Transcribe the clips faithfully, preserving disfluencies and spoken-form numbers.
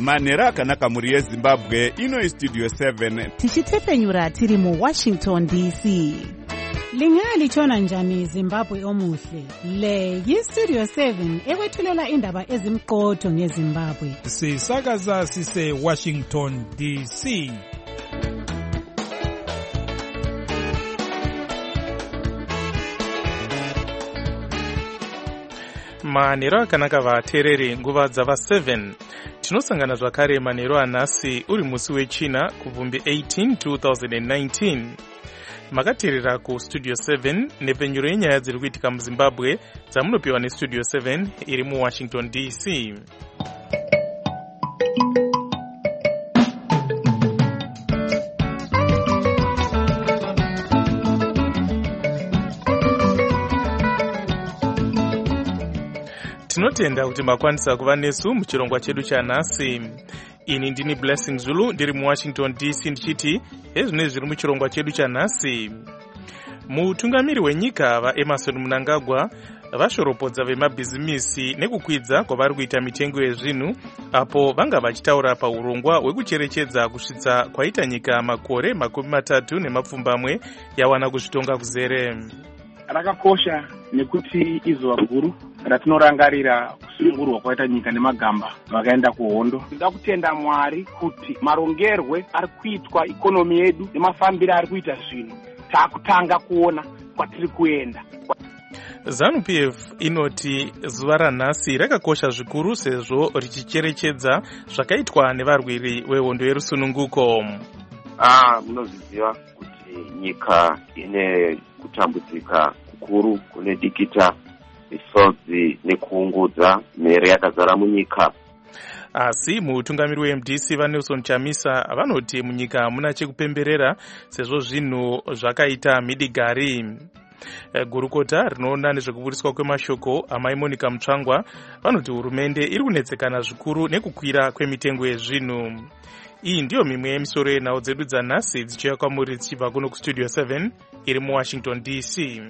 manhero akanaka mhuri yezimbabwe. Ino istudio seven tichitefenyura tiri muwashington D C. Lingalitshona njani Zimbabwe omuhle? Le yistudio seven ekwethulela indaba ezimqotho ngeZimbabwe. Sisakaza sise Washington D C. Manhero akanaka vateereri nguva dzava seven. Tinosangana zvakare manhero anhasi uri musi wechina kubvumbi eighteen two thousand nineteen. Makateerera ku studio seven nepfenyuro yenyaya dziri kuitika muZimbabwe dzamunopiwa nestudio seven iri muWashington D C. Tinotenda kuti makwanisa kuva nesu muchirongwa chedu chanhasi. Ini ndini Blessing Zulu ndiri muWashington D C ndichiti ezvine zviri muchirongwa chedu chanhasi. Mutungamiri wenyika vaEmerson Mnangagwa vashoropodza vemabhizimisi nekukwidza kwavari kuita mitengo yezvinhu apo vanga vachitaura paurongwa hwekucherechedza kusvitsa kwaita nyika makore makumi matatu nemapfumbamwe yawana kuzvitonga kuzere. Rakakosha nekuti izuva guru ratinorangarira kusunungurwa kwaita nyika nemagamba vakaenda kuhondo. Ndoda kutenda Mwari kuti marongerwe ari kuitwa ikonomi yedu nemafambiro ari kuita zvinhu taakutanga kuona kwatiri kuenda. ZANU P F inoti zuva ranhasi rakakosha zvikuru sezvo richicherechedza zvakaitwa nevarwiri vehondo yerusununguko. Ah, munozviziva kuti nyika ine kutambudzika kukuru kune dikita, misodzi nekuungudza, mhere yakazara munyika. Asi mutungamiri we M D C vaNelson Chamisa vanoti munyika muna chekupemberera sezvo zvinhu zvakaita midigari. Gurukota rinoona nezvekuburiswa kwemashoko amai Monica Mutsvangwa vanoti hurumende iri kunetsekana zvikuru nekukwira kwemitengo yezvinhu. Iyi ndiyo mimwe yemisoro yenhau dzedu dzanhasi dzichiuya kwamuri dzichibva kuno kustudio seven iri muWashington D C.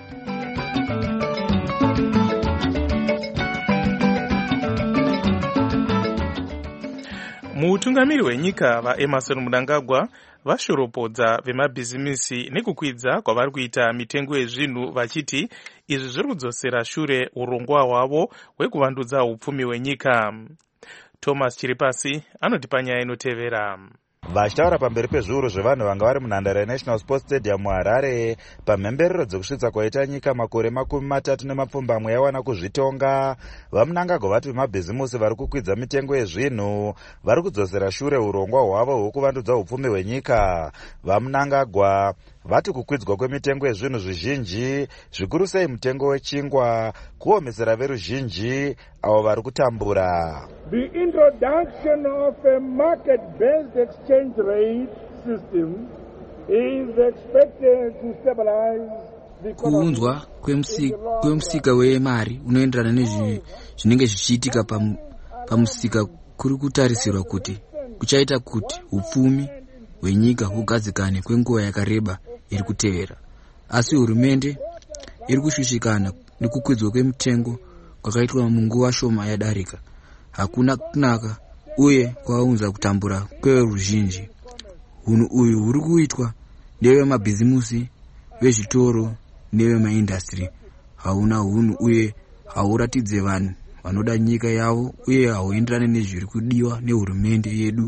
Mutungamiri wenyika vaEmerson Mnangagwa vashoropodza vemabhizimisi nekukwidza kwavari kuita mitengo yezvinhu vachiti izvi zviri kudzosera shure urongwa hwavo hwekuvandudza upfumi hwenyika. Thomas Chiripasi anoti panyaya inotevera. Vachitaura pamberi pezviuru zvevanhu vanga vari munhandare yeNational Sports Stadium muHarare pamhemberero dzekusvitsa kwaita nyika makore makumi matatu nemapfumbamwe yawana kuzvitonga, vaMnangagwa vati vemabhizimusi vari kukwidza mitengo yezvinhu vari kudzosera shure urongwa hwavo hwekuvandudza upfumi hwenyika. VaMnangagwa vati kukwidzwa kwemitengo yezvinhu zvizhinji, zvikuru sei mutengo wechingwa, kuomesera veruzhinji avo vari kutambura. The introduction of a market-based exchange rate system is expected to stabilize the economy. Kuunzwa kwemusika wemari unoenderana nezvinenge zvichiitika pamusika kuri kutarisirwa kuti kuchaita kuti upfumi hwenyika hugadzikane kwenguva yakareba iri kutevera. Asi hurumende iri kushushikana nekukwidzwa kwemitengo kwakaitwa munguva shoma yadarika. Hakuna kunaka uye kwaunza kutambura kweruzhinji. Hunhu uyu huri kuitwa nevemabhizimusi, vezvitoro nevemaindastri. Hauna hunhu uye hauratidze vanhu vanoda nyika yavo uye hauenderane nezviri kudiwa nehurumende yedu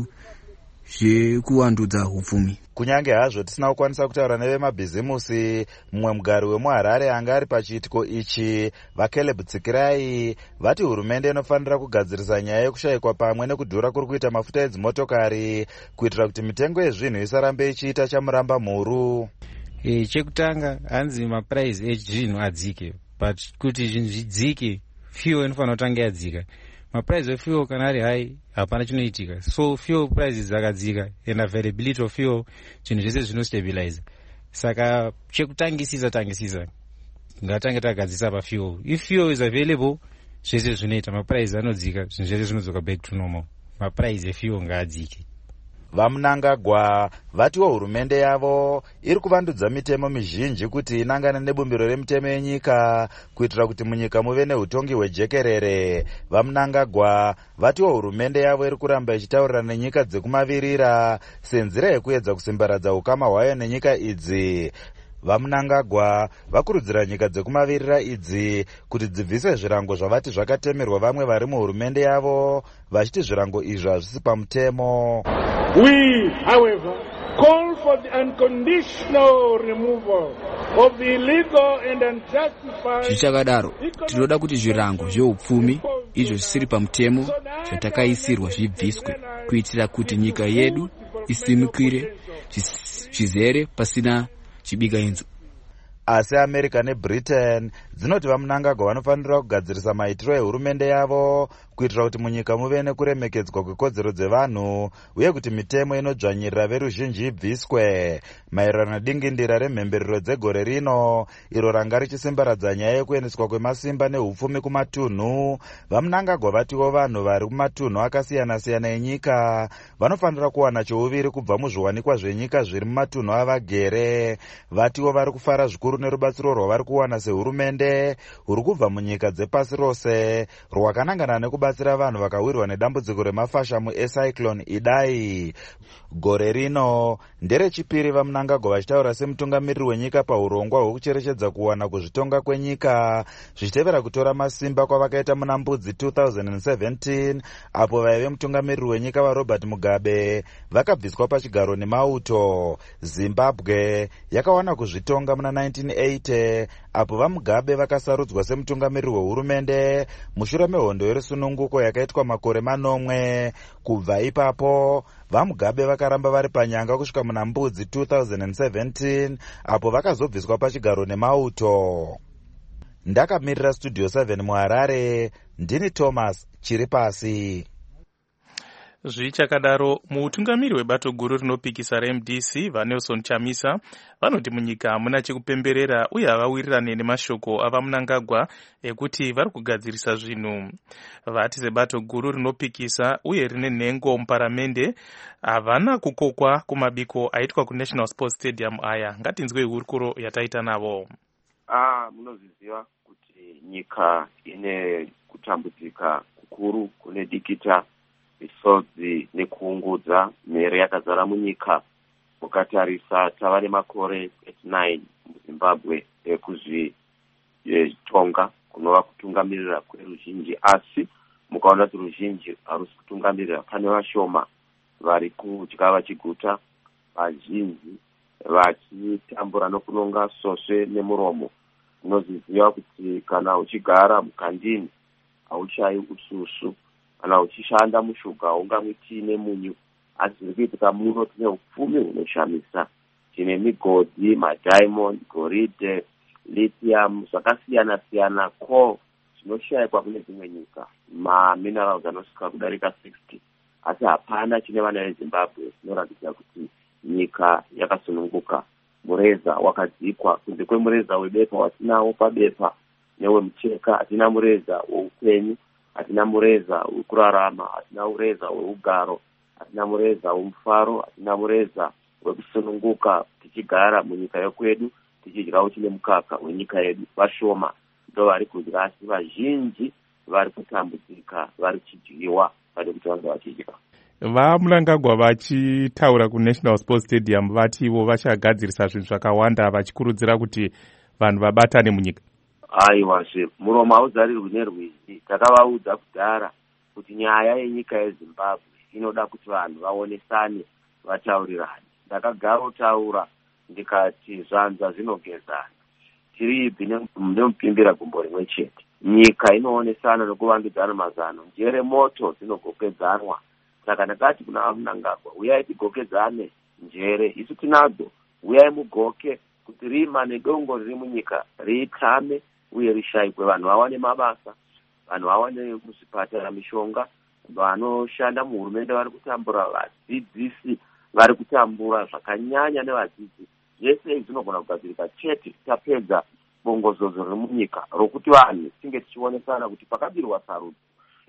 zvekuvandudza upfumi. Kunyange hazvo tisina kukwanisa kutaura nevemabhizimusi, mumwe mugari wemuHarare anga ari pachiitiko ichi, vaCaleb Tsikirai, vati hurumende inofanira kugadzirisa nyaya yekushayikwa pamwe nekudhura kuri kuita mafuta edzimotokari kuitira kuti mitengo yezvinhu isarambe ichiita chamuramba mhuru. E, chekutanga hanzi mapuraizi ezvinhu adzike, but kuti zvinhu zvidzike fuel inofanira kutanga yadzika. Maprice of fuel kana ari high hapana chinoitika. So fuel prices dzakadzika and availability of fuel chinhu zvese zvinostabilize. Saka chekutangisisa tangisisa ngatange tagadzisa pa fuel. If fuel is available zvese zvinoita maprice anodzika, zvinhu zvese zvinodzoka back to normal. Maprice of fuel ngaadzike. vaMnangagwa vatiwo hurumende yavo iri kuvandudza mitemo mizhinji kuti inangane nebumbiro remitemo yenyika kuitira kuti munyika muve neutongi hwejekerere. vaMnangagwa vatiwo hurumende yavo iri kuramba ichitaurira nenyika dzekumavirira senzira yekuedza kusimbaradza ukama hwayo nenyika idzi. vaMnangagwa vakurudzira nyika dzekumavirira idzi kuti dzibvise zvirango zvavati zvakatemerwa vamwe vari muhurumende yavo, vachiti zvirango izvi hazvisi pamutemo. We, however, call for the unconditional removal of the illegal and unjustified. Zvichakadaro, tinoda kuti zvirango zveupfumi izvo zvisiri pamutemo zvatakaisirwa zvibviswe kuitira kuti nyika yedu isimukire zvizere pasina chibika inzo. Asi America neBritain dzinoti vaMnangagwa vanofanira kugadzirisa maitiro ehurumende yavo kuitira kuti munyika muve nekuremekedzwa kwekodzero dzevanhu uye kuti mitemo inodzvanyirira veruzhinji ibviswe. Maererano nedingindira remhemberero dzegore rino iro ranga richisimbaradza nyaya yekuendeswa kwemasimba neupfumi kumatunhu, vaMnangagwa vatiwo vanhu vari kumatunhu akasiyana-siyana enyika vanofanira kuwana chouviri kubva muzviwanikwa zvenyika zviri mumatunhu avagere. Vatiwo vari kufara zvikuru nerubatsiro rwavari kuwana sehurumende huri kubva munyika dzepasi rose rwakanangana nekubatsira vanhu vakawirwa nedambudziko remafashamu ecyclone Idai. Gore rino nderechipiri vaMnangagwa vachitaura semutungamiriri wenyika paurongwa hwekucherechedza kuwana kuzvitonga kwenyika zvichitevera kutora masimba kwavakaita muna mbudzi two thousand seventeen apo vaive mutungamiriri wenyika vaRobert Mugabe vakabviswa pachigaro nemauto. Zimbabwe yakawana kuzvitonga muna nineteen eighty apo vaMugabe vakasarudzwa semutungamiriri wehurumende mushure mehondo yerusununguko yakaitwa makore manomwe. Kubva ipapo vaMugabe vakaramba vari panyanga kusvika muna mbudzi two thousand seventeen apo vakazobviswa pachigaro nemauto. Ndakamirira Studio seven muHarare, ndini Thomas Chiripasi. Zvichakadaro, mutungamiri webato guru rinopikisa reM D C vaNelson Chamisa vanoti munyika hamuna chekupemberera uye havawirirane nemashoko avaMnangagwa ekuti vari kugadzirisa zvinhu. Vati sebato guru rinopikisa uye rine nhengo muparamende havana kukokwa kumabiko aitwa kuNational Sports Stadium aya. Ngatinzwe hurukuro yataita navo. Ah, munozviziva kuti nyika ine kutambudzika kukuru kune dikita, misodzi nekuungudza, mhere yakazara munyika. Mukatarisa tava nemakore eighty-nine muZimbabwe ekuzvitonga kunova kutungamirira kweruzhinji, asi mukaona kuti ruzhinji harusi kutungamirira. Pane vashoma vari kudya vachiguta, vazhinji vachitambura nokunonga soswe nemuromo. Munozviziva kuti kana uchigara mukandini hauchayi ususu, kana uchishanda mushuga haungamwi tii nemunyu, asi zviri kuitika muno tine upfumi hunoshamisa. Tine migodhi, madiamond, goridhe, lithium, zvakasiyana siyana, coal zvinoshayikwa kune dzimwe nyika, maminerals anosvika kudarika sixty, asi hapana chine vana veZimbabwe. Zvinoratidza kuti nyika yakasununguka. Mureza wakadzikwa, kunze kwemureza webepa watinawo pabepa newemucheka, hatina mureza weupenyu, hatina mureza wekurarama, hatina mureza weugaro, hatina mureza wemufaro, hatina mureza wekusununguka tichigara munyika yekwedu tichidyawo chine mukaka wenyika yedu. Vashoma ndo vari kudya, asi vazhinji vari kutambudzika, vari kuchidyiwa pane kuti vange vachidya. VaMnangagwa vachitaura kuNational Sports Stadium vativo vachagadzirisa zvinhu zvakawanda vachikurudzira kuti vanhu vabatane munyika. Aiwazve, muromo hauzarirwi nerwizi. Takavaudza kudhara kuti nyaya yenyika yeZimbabwe inoda kuti vanhu vaonesane, vataurirane. Ndakagarotaura ndikati zvanza zvinogezana, tiribvi nemupimbira gumbo rimwe chete. Nyika inoonesana nekuvandudzana mazano, njere moto dzinogokedzanwa. Saka ndakati kuna vaMnangagwa, uyai tigokedzane njere, isu tinadzo, uyai mugoke kuti rima nedongo riri munyika riitame uye rishayikwe, vanhu vawane mabasa, vanhu vawane muzvipatara mishonga, vanoshanda muhurumende vari kutambura, vadzidzisi vari kutambura zvakanyanya nevadzidzi. Zvese izvi zvinogona kugadzirika chete tapedza bongozozo riri munyika rokuti vanhu tinge tichionesana kuti pakabirwa sarudzo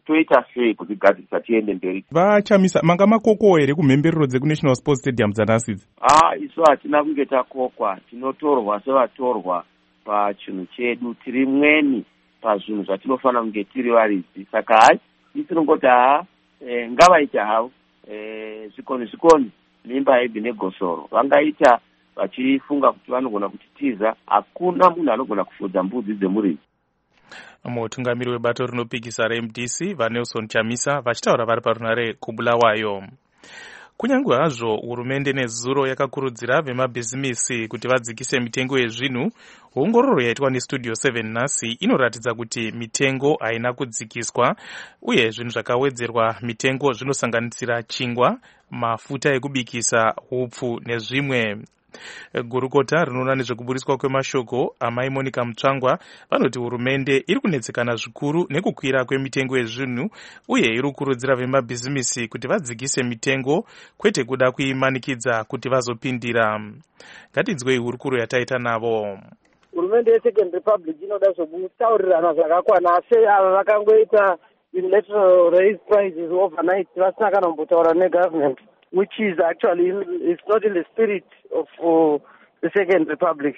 toita sei kuzvigadzirisa tiende mberi. Vachamisa manga makoko here kumhemberero dzekunational sports stadium dzanhasi idzi? Ah, isu hatina kunge takokwa, tinotorwa sevatorwa pachinhu chedu, tiri mweni pazvinhu zvatinofanira kunge tiri varidzi. Saka hai isinongoti haa e, ngavaita havo e, zvikoni zvikoni mimba haibvi negosoro, vangaita vachifunga kuti vanogona kutitiza. Hakuna munhu anogona kufudza mbudzi dzemuridzi. Mutungamiri webato rinopikisa reM D C vaNelson Chamisa vachitaura vari parunare kuBulawayo. Kunyange hazvo hurumende nezuro yakakurudzira vemabhizimisi kuti vadzikise mitengo yezvinhu, ongororo yaitwa neStudio seven nhasi inoratidza kuti mitengo haina kudzikiswa, uye zvinhu zvakawedzerwa mitengo zvinosanganisira chingwa, mafuta ekubikisa, hupfu nezvimwe. Gurukota rinoona nezvekuburiswa kwemashoko amai Monica Mutsvangwa vanoti hurumende iri kunetsekana zvikuru nekukwira kwemitengo yezvinhu, uye iri kukurudzira vemabhizimisi kuti vadzikise mitengo kwete kuda kuimanikidza kuti vazopindira. Ngatinzwei hurukuro yataita navo. Hurumende yeSecond Republic inoda zvokutaurirana zvakakwana, asi ava vakangoita unilateral raise prices overnight vasina kana kumbotaura negovernment, which is actually it's not in the spirit of uh, the Second Republic.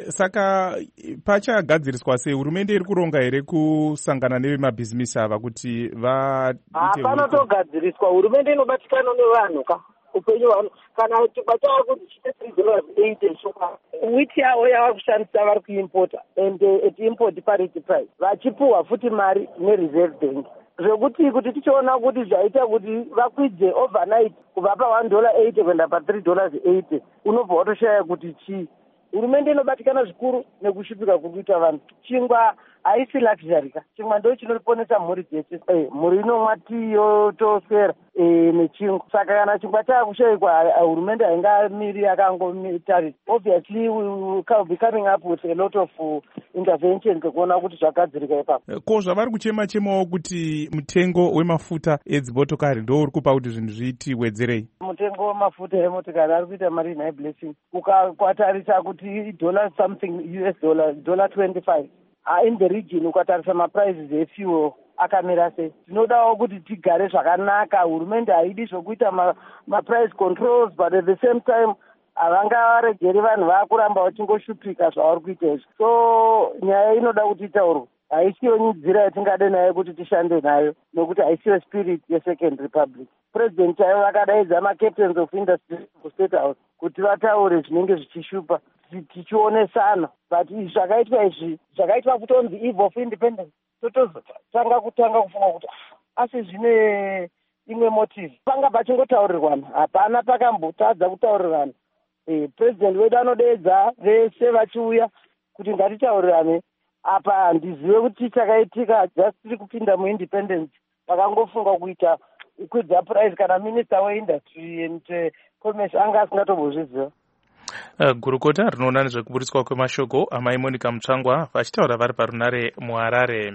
Saka pachagadziriswa sei? Hurumende iri kuronga here kusangana nevemabhizimisi ava kuti va hapana togadziriswa. Hurumende inobatikana nevanhu ka upenyu hwano kana tibatava kuti chite three dollars eighty shuka which yavo yava kushandisa vari kuimpota and uh, at import parity price vachipuhwa futi mari nereserve bank zvekuti kuti tichiona kuti zvaita kuti vakwidze overnight kubva pa one dollar eighty kuenda pa three dollars eighty unobva watoshaya kuti chii. Hurumende inobatikana zvikuru nekushupika kukuita vanhu. Chingwa haisi luxury ka, chingwa ndo chinoponesa mhuri dzese. Eh, mhuri inomwa tii yotoswera eh, nechingwa. Saka kana chingwa chakushayikwa hurumende haingamiri yakangotarisa. Obviously we will be coming up with a lot of uh, interventions kuona kuti zvagadzirika ipapo. Ko zvavari kuchema chemawo kuti mutengo wemafuta edzimotokari ndo uri kupa kuti zvinhu zviti wedzerei. Mutengo wemafuta emotokari ari kuita mari nine blessing. Ukakwatarisa kuti dollar something U S dollar dollar twenty-five uh, in the region ukatarisa maprices efuel akamira sei. Tinodawo kuti tigare zvakanaka. Hurumende haidi zvokuita ma, ma price controls, but at the same time havangavaregeri vanhu vakuramba vachingoshupika zvavari kuita izvi. So nyaya inoda kuti itaurwe. Haisiyo nzira yatingade nayo kuti tishande nayo nokuti haisiyo spirit yeSecond Republic. President chaivo vakadaidza macaptains of industry kuState House kuti vataure zvinenge zvichishupa tichionesana, but izvi zvakaitwa izvi zvakaitwa kutonzi eve of independence totozotanga kutanga kufunga kuti asi zvine imwe motive panga pachingotaurirwana, hapana pakambotadza kutaurirana. Eh, president wedu anodeedza vese vachiuya kuti ngatitaurirane. Apa handizive kuti chakaitika just tiri kupinda muindependence vakangofunga kuita kukwidza price kana minister weindustry and uh, commerce anga asingatombozviziva. Uh, gurukota rinoona nezvekuburiswa kwemashoko amai Monica Mutsvangwa vachitaura vari parunare muHarare.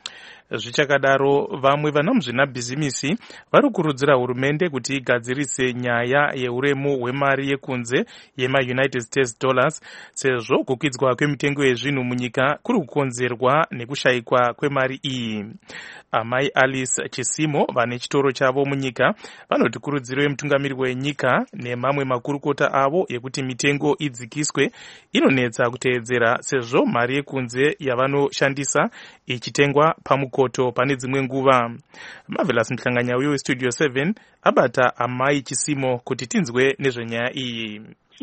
Zvichakadaro vamwe vana muzvinabhizimisi vari kukurudzira hurumende kuti igadzirise nyaya yeuremu hwemari yekunze yemaUnited States dollars sezvo kukwidzwa kwemitengo yezvinhu munyika kuri kukonzerwa nekushayikwa kwemari iyi. Amai Alice Chisimo vane chitoro chavo munyika vanoti kurudziro yemutungamiri wenyika nemamwe makurukota avo yekuti mitengo idzikiswe inonetsa kuteedzera sezvo mari yekunze yavanoshandisa ichitengwa pamukoto pane dzimwe nguva. Marvelous Mhlanganyauyo weStudio seven abata amai Chisimo kuti tinzwe nezvenyaya iyi.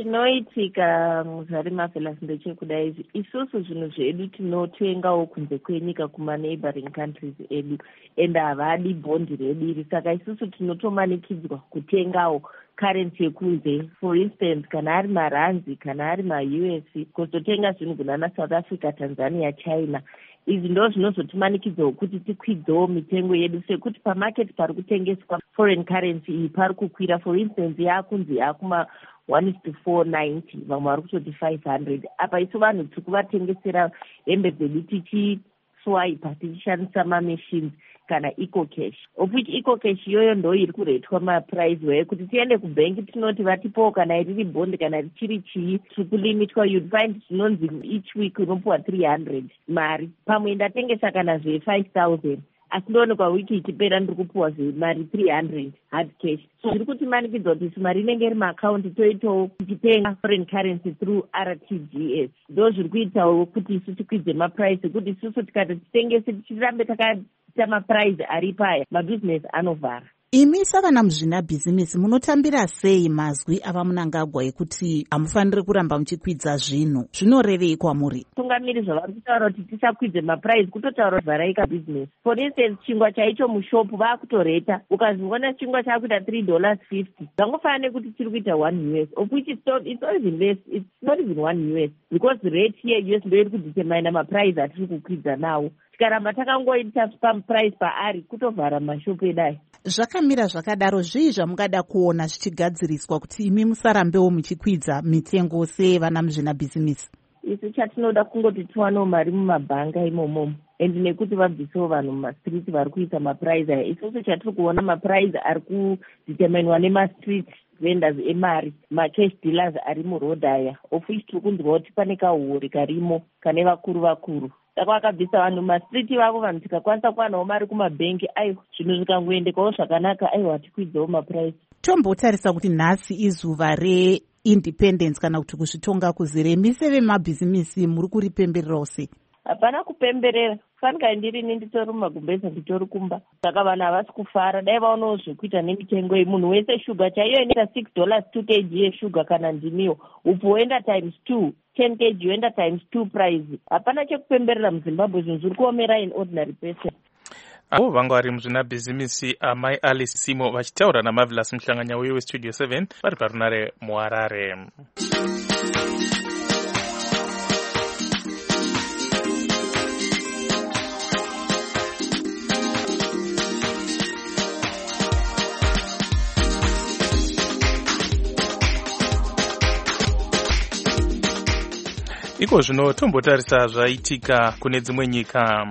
Chinoitika muzari Marvelous ndechekudai izvi isusu zvinhu zvedu tinotengawo kunze kwenyika kuma neighboring countries edu ende havadi bhondi redu iri, saka isusu tinotomanikidzwa kutengawo currency yekunze. For instance, kana ari maranzi kana ari maU S kuzotenga zvinhu kunana South Africa, Tanzania, China. Izvi ndo zvinozotimanikidzawo kuti tikwidzewo mitengo yedu sekuti pamarket pari kutengeswa foreign currency iyi pari kukwira. For instance, yakunzi yakuma one is to four ninety, vamwe vari kutoti five hundred. Apa isu vanhu tiri kuvatengesera hembe dzedu tichiswaipa tichishandisa mamachines kana eco cash, of which eco cash iyoyo ndo iri kuretwa maprice way kuti tiende kubhengi tinoti vatipowo kana iriri bond kana richiri chii tiri kulimitwa. You'd find zvinonzi each week unopuwa three hundred mari. Pamwe ndatengesa kana zve five thousand asi ndoonekwa wiki ichipera ndiri kupuwa zvemari three hundred hard cash. So zviri kutimanikidza kuti mari inenge iri maakaunti toitawo tichitenga foreign currency through R T G S. Ndo zviri kuitawo kuti isu tikwidze mapuraisi, kuti isusu tikati titengese tichirambe takaita mapuraisi ari paya, mabhizinesi anovhara. Imi savana muzvinabhizimisi munotambira sei mazwi ava Mnangagwa ekuti hamufaniri kuramba muchikwidza zvinhu? Zvinorevei kwamuri? Tungamiri zvavari kutaura kuti tisakwidze mapuraisi kutotaura zvaraika bhizinesi. For instance, chingwa chaicho mushopu vaakutoreta, ukaziona chingwa chakuita three dollars fifty, zvangofanira nekuti chiri kuita one U S, of which it's not, it's not even less, it's not even one U S, because the rate here U S ndo iri kudetermine mapuraisi atiri kukwidza nawo. Tikaramba takangoita pamupuraisi paari kutovhara mashopu edai. Zvakamira zvakadaro, zvii zvamungada kuona zvichigadziriswa kuti imi musarambewo muchikwidza mitengo sevana muzvinabhizimisi? Isu chatinoda kungoti tiwanewo mari mumabhanga imomomo, endi nekuti vabvisewo vanhu mumastriti vari kuita mapuraisi aya. Isusu chatiri kuona mapuraisi ari kudeterminwa nemastreet vendors emari, macash dealers ari muroad aya, of which tiri kunzwa kuti pane kauhori karimo kane vakuru vakuru. Saka vakabvisa vanhu mumastriti vavo, vanhu tikakwanisa kuwanawo mari kumabhengi, aiwa zvinhu zvikangoendekawo zvakanaka, aiwa tikwidzawo mapuraisi. Tombotarisa kuti nhasi izuva reindependence kana kuti kuzvitonga kuzere, mise vemabhizimisi muri kuripembererawo sei? Hapana kupemberera, fanika ndirini nditori mumagumbeza nditori kumba, saka vanhu havasi kufara. Dai vaonawo zvekuita nemitengo iyi. Munhu wese shuga chaiyo inoita six dollars two kg yeshuga kana ndimiwo, upfu woenda times two, ten kg yoenda times two price. Hapana chekupemberera muZimbabwe, zvinhu zviri kuomera in ordinary person. Avo vanga vari muzvinabhizimisi amai Alice Simo vachitaura naMarvelous Muhlanganya uye weStudio seven vari parunare muHarare. Iko zvino tombotarisa zvaitika kune dzimwe nyika.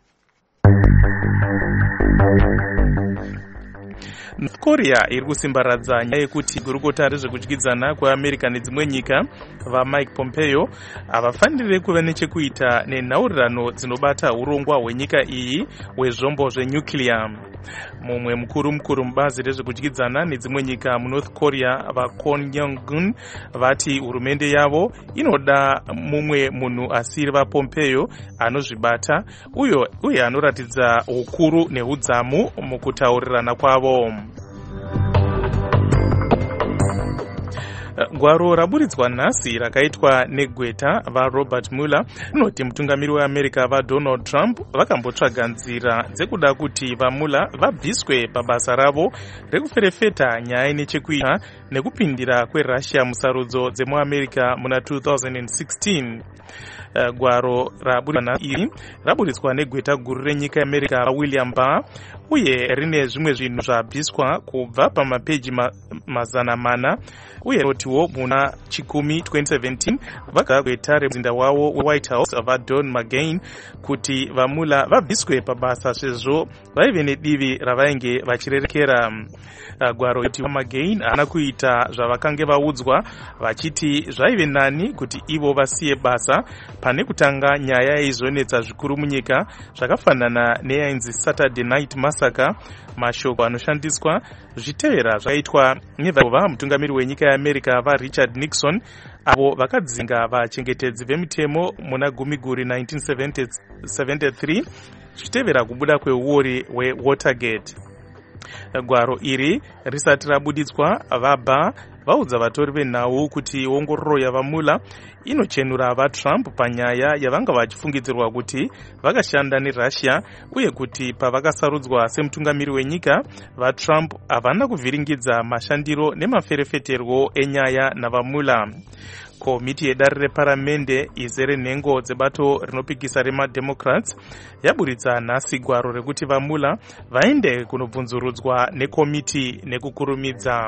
North Korea iri kusimbaradza nyaya yekuti gurukota rezvekudyidzana kweAmerica nedzimwe nyika vaMike Pompeo havafaniri kuva nechekuita nenhaurirano dzinobata urongwa hwenyika iyi hwezvombo zvenyuclear. Mumwe mukuru mukuru mubazi rezvekudyidzana nedzimwe nyika muNorth Korea vaKon Young-gun vati hurumende yavo inoda mumwe munhu asiri vaPompeo anozvibata uyo uye anoratidza ukuru neudzamu mukutaurirana kwavo. Gwaro raburidzwa nhasi rakaitwa negweta vaRobert Mueller rinoti mutungamiri weAmerica vaDonald Trump vakambotsvaga nzira dzekuda kuti vaMueller vabviswe pabasa ravo rekuferefeta nyaya nechekuita nekupindira kweRussia musarudzo dzemuAmerica muna two thousand sixteen. Uh, gwaro raburidzwa iri raburidzwa negweta guru renyika yeAmerica William Barr uye rine zvimwe zvinhu zvabviswa kubva pamapeji ma, mazana mana uye rotiwo muna chikumi twenty seventeen vakagweta remuzinda wavo weWhite House vaDon McGahn kuti vaMueller vabviswe pabasa sezvo vaive nedivi ravainge vachirerekera. Uh, gwaro roti McGahn haana kuita zvavakange vaudzwa vachiti zvaive nani kuti ivo vasiye basa pane kutanga nyaya yaizonetsa zvikuru munyika zvakafanana neyainzi Saturday Night Massacre. Mashoko anoshandiswa zvitevera zvakaitwa nevaiva mutungamiri wenyika yeAmerica vaRichard Nixon avo vakadzinga vachengetedzi vemutemo muna gumiguri nineteen seventy-three zvitevera kubuda kweuori hweWatergate. Gwaro iri risati rabuditswa vabva vaudza vatori venhau kuti ongororo yavaMueller inochenura vaTrump panyaya yavanga vachifungidzirwa kuti vakashanda neRussia uye kuti pavakasarudzwa semutungamiri wenyika vaTrump havana kuvhiringidza mashandiro nemaferefeterwo enyaya navaMueller. Komiti yedare reparamende izere nhengo dzebato rinopikisa remademocrats yaburitsa nhasi gwaro rekuti vaMueller vaende kunobvunzurudzwa nekomiti nekukurumidza.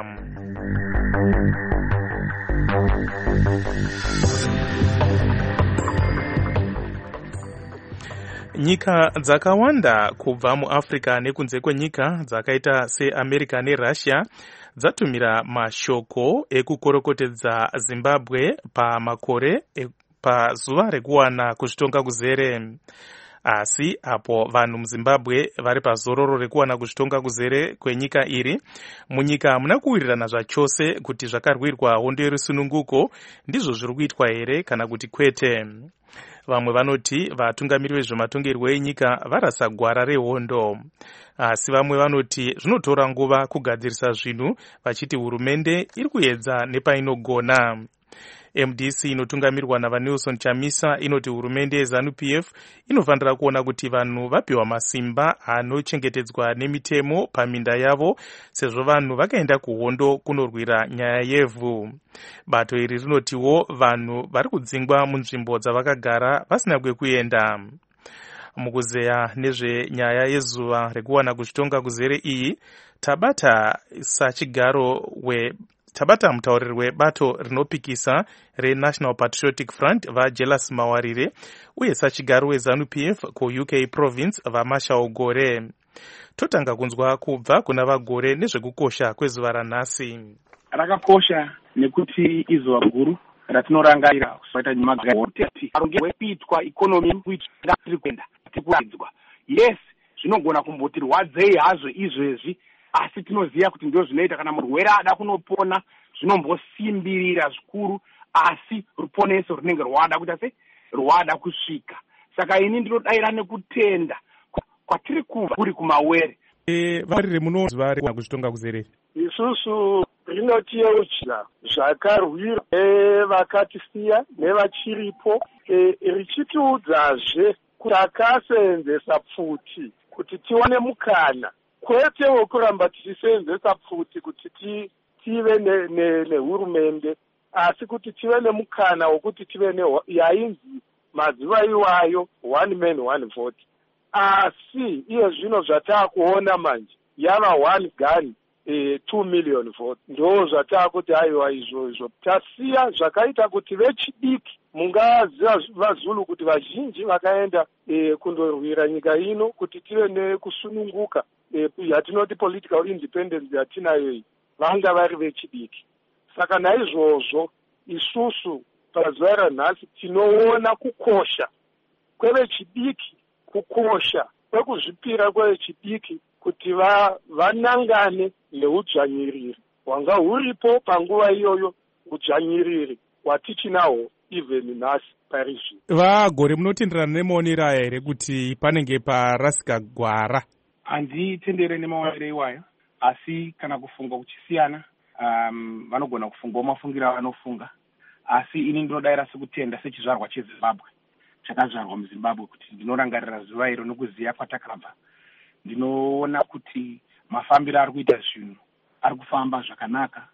Nyika dzakawanda kubva muAfrica nekunze kwenyika dzakaita seAmerica neRussia dzatumira mashoko ekukorokotedza Zimbabwe pamakore pazuva rekuwana kuzvitonga kuzere. asi apo vanhu muzimbabwe vari pazororo rekuwana kuzvitonga kuzere kwenyika iri, munyika hamuna kuwirirana zvachose kuti zvakarwirwa hondo yerusununguko ndizvo zviri kuitwa here kana kuti kwete. Vamwe vanoti vatungamiri vezvematongerwo enyika varasa gwara rehondo, asi vamwe vanoti zvinotora nguva kugadzirisa zvinhu, vachiti hurumende iri kuedza nepainogona. M D C inotungamirwa navanelson Chamisa inoti hurumende yeZANU P F inofanira kuona kuti vanhu vapiwa masimba anochengetedzwa nemitemo paminda yavo, sezvo vanhu vakaenda kuhondo kunorwira nyaya yevhu. Bato iri rinotiwo vanhu vari kudzingwa munzvimbo dzavakagara vasina kwekuenda. Mukuzeya nezvenyaya yezuva rekuwana kuzvitonga kuzere iyi, tabata sachigaro we tabata mutauriri webato rinopikisa reNational Patriotic Front vaJelas Mawarire uye sachigaro weZANU P F kuU K Province vaMashao Gore. Totanga kunzwa kubva kuna vaGore nezvekukosha kwezuva ranhasi. Rakakosha nekuti izuva guru ratinorangarira kusaita nyimagati arongerwe kuitwa ikonomi kuitwa tiri kuenda tikuedzwa. Yes, zvinogona kumboti rwadzei hazvo izvezvi, asi tinoziva kuti ndio zvinoita kana murwere ada kunopona, zvinombosimbirira zvikuru, asi ruponeso runenge rwada kuita se rwada kusvika. Saka ini ndinodaira nekutenda kwatiri kubva kuri kumawere. E, varire munozwa kuzvitonga kuzere. Isusu rinotiyeuchira zvakarwira nevakatisiya nevachiripo, e, richitiudzazve kuti takaseenzesa pfuti kuti tione mukana, kwete wokuramba tichiseenzesa pfuti kuti ti, tive nehurumende ne, ne asi kuti tive nemukana wokuti tive yainzi mazuva iwayo one man one vote. Asi iye zvino zvataakuona manje yava one gun e, two million vote. Ndo zvataakuti aiwa izvozvo tasiya zvakaita kuti vechidiki, mungaziva vaZulu kuti vazhinji vakaenda e, kundorwira nyika ino kuti tive nekusununguka e, yatinoti political independence yatinayo iyi, vanga vari vechidiki. Saka naizvozvo isusu pazuva ranhasi tinoona kukosha kwevechidiki, kukosha kwekuzvipira kwevechidiki kuti va, vanangane neudzvanyiriri hwanga huripo panguva iyoyo, udzvanyiriri hwatichinawo even nhasi pari zvino. VaGore, munotenderana nemaonero aya here kuti panenge parasika gwara? Handitendere nemaonero iwayo, asi kana kufunga kuchisiyana, um, vanogona kufungawo mafungira vanofunga, asi ini ndinodaira sekutenda sechizvarwa cheZimbabwe chakazvarwa muZimbabwe kuti ndinorangarira zuva iro nokuziya kwatakabva. Ndinoona kuti mafambiro ari kuita zvinhu ari kufamba zvakanaka.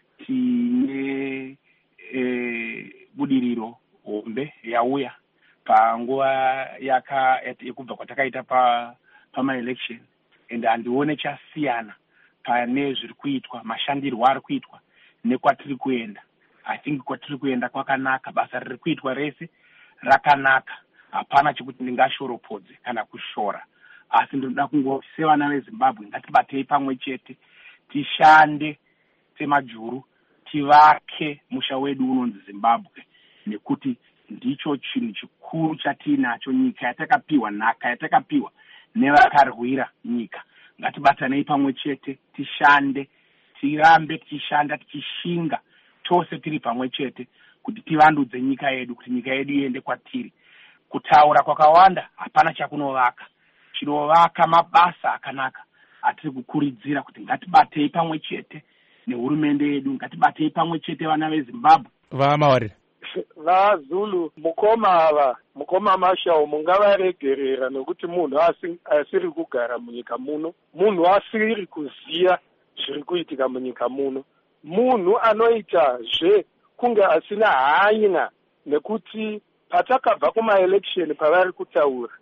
Tine e, budiriro hombe yauya panguva yaka yekubva kwatakaita pa pamaelection, and handione chasiyana pane zviri kuitwa, mashandirwo ari kuitwa nekwatiri kuenda. I think kwatiri kuenda kwakanaka, basa riri kuitwa rese rakanaka, hapana chekuti ndingashoropodze kana kushora. Asi ndinoda kungoti sevana veZimbabwe ngatibatei pamwe chete, tishande semajuru, tivake musha wedu unonzi Zimbabwe, nekuti ndicho chinhu chikuru chatinacho, nyika yatakapiwa, nhaka yatakapiwa nevakarwira nyika. Ngatibatanei pamwe chete, tishande, tirambe tichishanda tichishinga tose tiri pamwe chete kuti tivandudze nyika yedu, kuti nyika yedu iende kwatiri. Kutaura kwakawanda hapana chakunovaka, chinovaka mabasa akanaka atiri kukuridzira kuti ngatibatei pamwe chete nehurumende yedu, ngatibatei pamwe chete vana veZimbabwe. VaMawarire, vaZulu, mukoma ava mukoma Mashao mungavaregerera nekuti munhu asiri kugara munyika muno, munhu asiri kuziya zviri kuitika munyika muno, munhu anoita zve kunge asina hanya, nekuti patakabva kumaelection pavari kutaura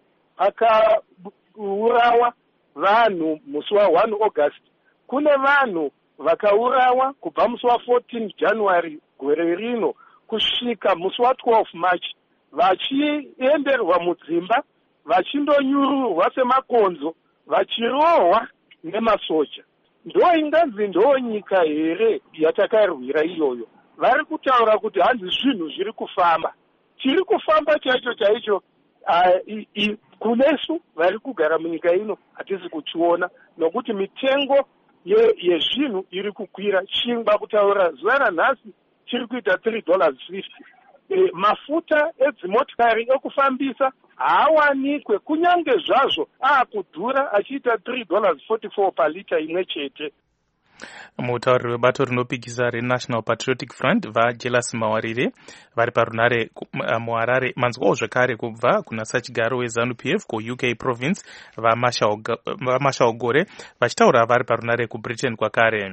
pakaurawa vanhu musi wa one August, kune vanhu vakaurawa kubva musi wa fourteen January gore rino kusvika musi wa twelve March, vachienderwa mudzimba, vachindonyururwa semakonzo, vachirohwa nemasoja. Ndo inganzi ndo nyika here yatakarwira iyoyo? Vari kutaura kuti hanzi zvinhu zviri kufamba, chiri kufamba chaicho chaicho. Uh, kunesu vari kugara munyika ino hatisi kuchiona, nokuti mitengo yezvinhu iri kukwira. Chingwa kutaura zuva ranhasi chiri kuita three dollars fifty. E, mafuta edzimotikari ekufambisa haawanikwe, kunyange zvazvo aakudhura achiita three dollars forty-four palita imwe chete. Mutauriri webato rinopikisa reNational Patriotic Front vaJelas Mawarire vari parunare muHarare manzwawo zvakare kubva kuna sachigaro weZANU P F kuU K province vaMarshal Gore vachitaura vari parunare kuBritain kwakare.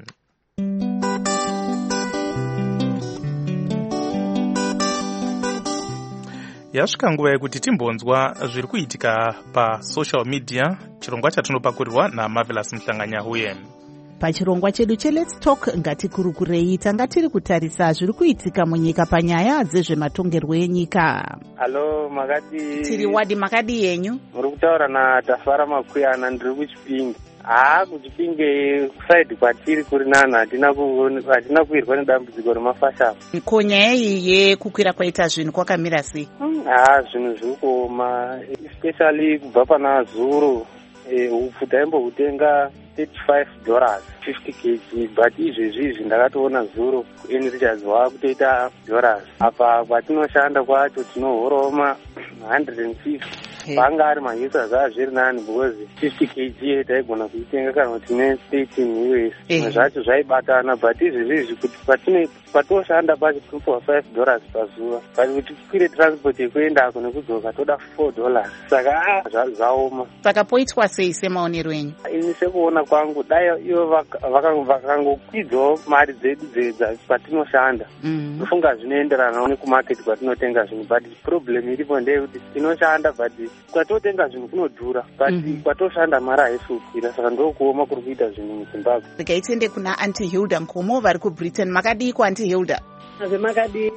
Yasvika nguva yekuti timbonzwa zviri kuitika pasocial media, chirongwa chatinopakurirwa naMarvelous Mhlanganyahuye. Pachirongwa chedu cheLet's Talk ngatikurukurei tanga tiri kutarisa zviri kuitika munyika panyaya dzezvematongerwo enyika. Halo, makadi. Tiri wadi makadi yenyu. Muri kutaura naTafara Makuyana, ndiri kuChipinge. Ah, kuChipinge kusaidi kwatiri kuri nana hatina hatina kuirwa nedambudziko remafashapu. Ko nyaya iyi yekukwira kwaita zvinhu kwakamira sei? Ah, zvinhu zviri kuoma, especially kubva pana Zuru. Eh, upfu taimbohutenga thirty-five dollars fifty kilograms, but izvezvi izvi ndakatoona Zuru kuEnrichers waakutoita dollars. Apa kwatinoshanda kwacho tinohoroma one hundred fifty. Panga ari mahisa zvaa zviri nani because fifty kilograms taigona kuitenga kana kuti ne-thirteen U S. Zvimwe zvacho zvaibatana, but izvezvi izvi kuti patine patoshanda pacho two point five dollars pazuva, but kuti tikwire transport yekuendako nekudzoka toda four dollars. Saka zvaoma. Saka poitwa sei semaonero enyu? Ini sekuona kwangu dai ivo vakangokwidzawo mari dzedu patinoshanda. Tofunga zvinoenderana nekumarket kwatinotenga zvinhu, but problem iripo ndeyekuti tinoshanda but kwatotenga zvinhu kunodhura, but kwatoshanda mari haisi kukwira, saka ndokuoma kuri kuita zvinhu muZimbabwe. Rikaitende kuna Aunty Hilda Nkomo vari kuBritain. Makadii kuAunty Hilda? Azvemakadii?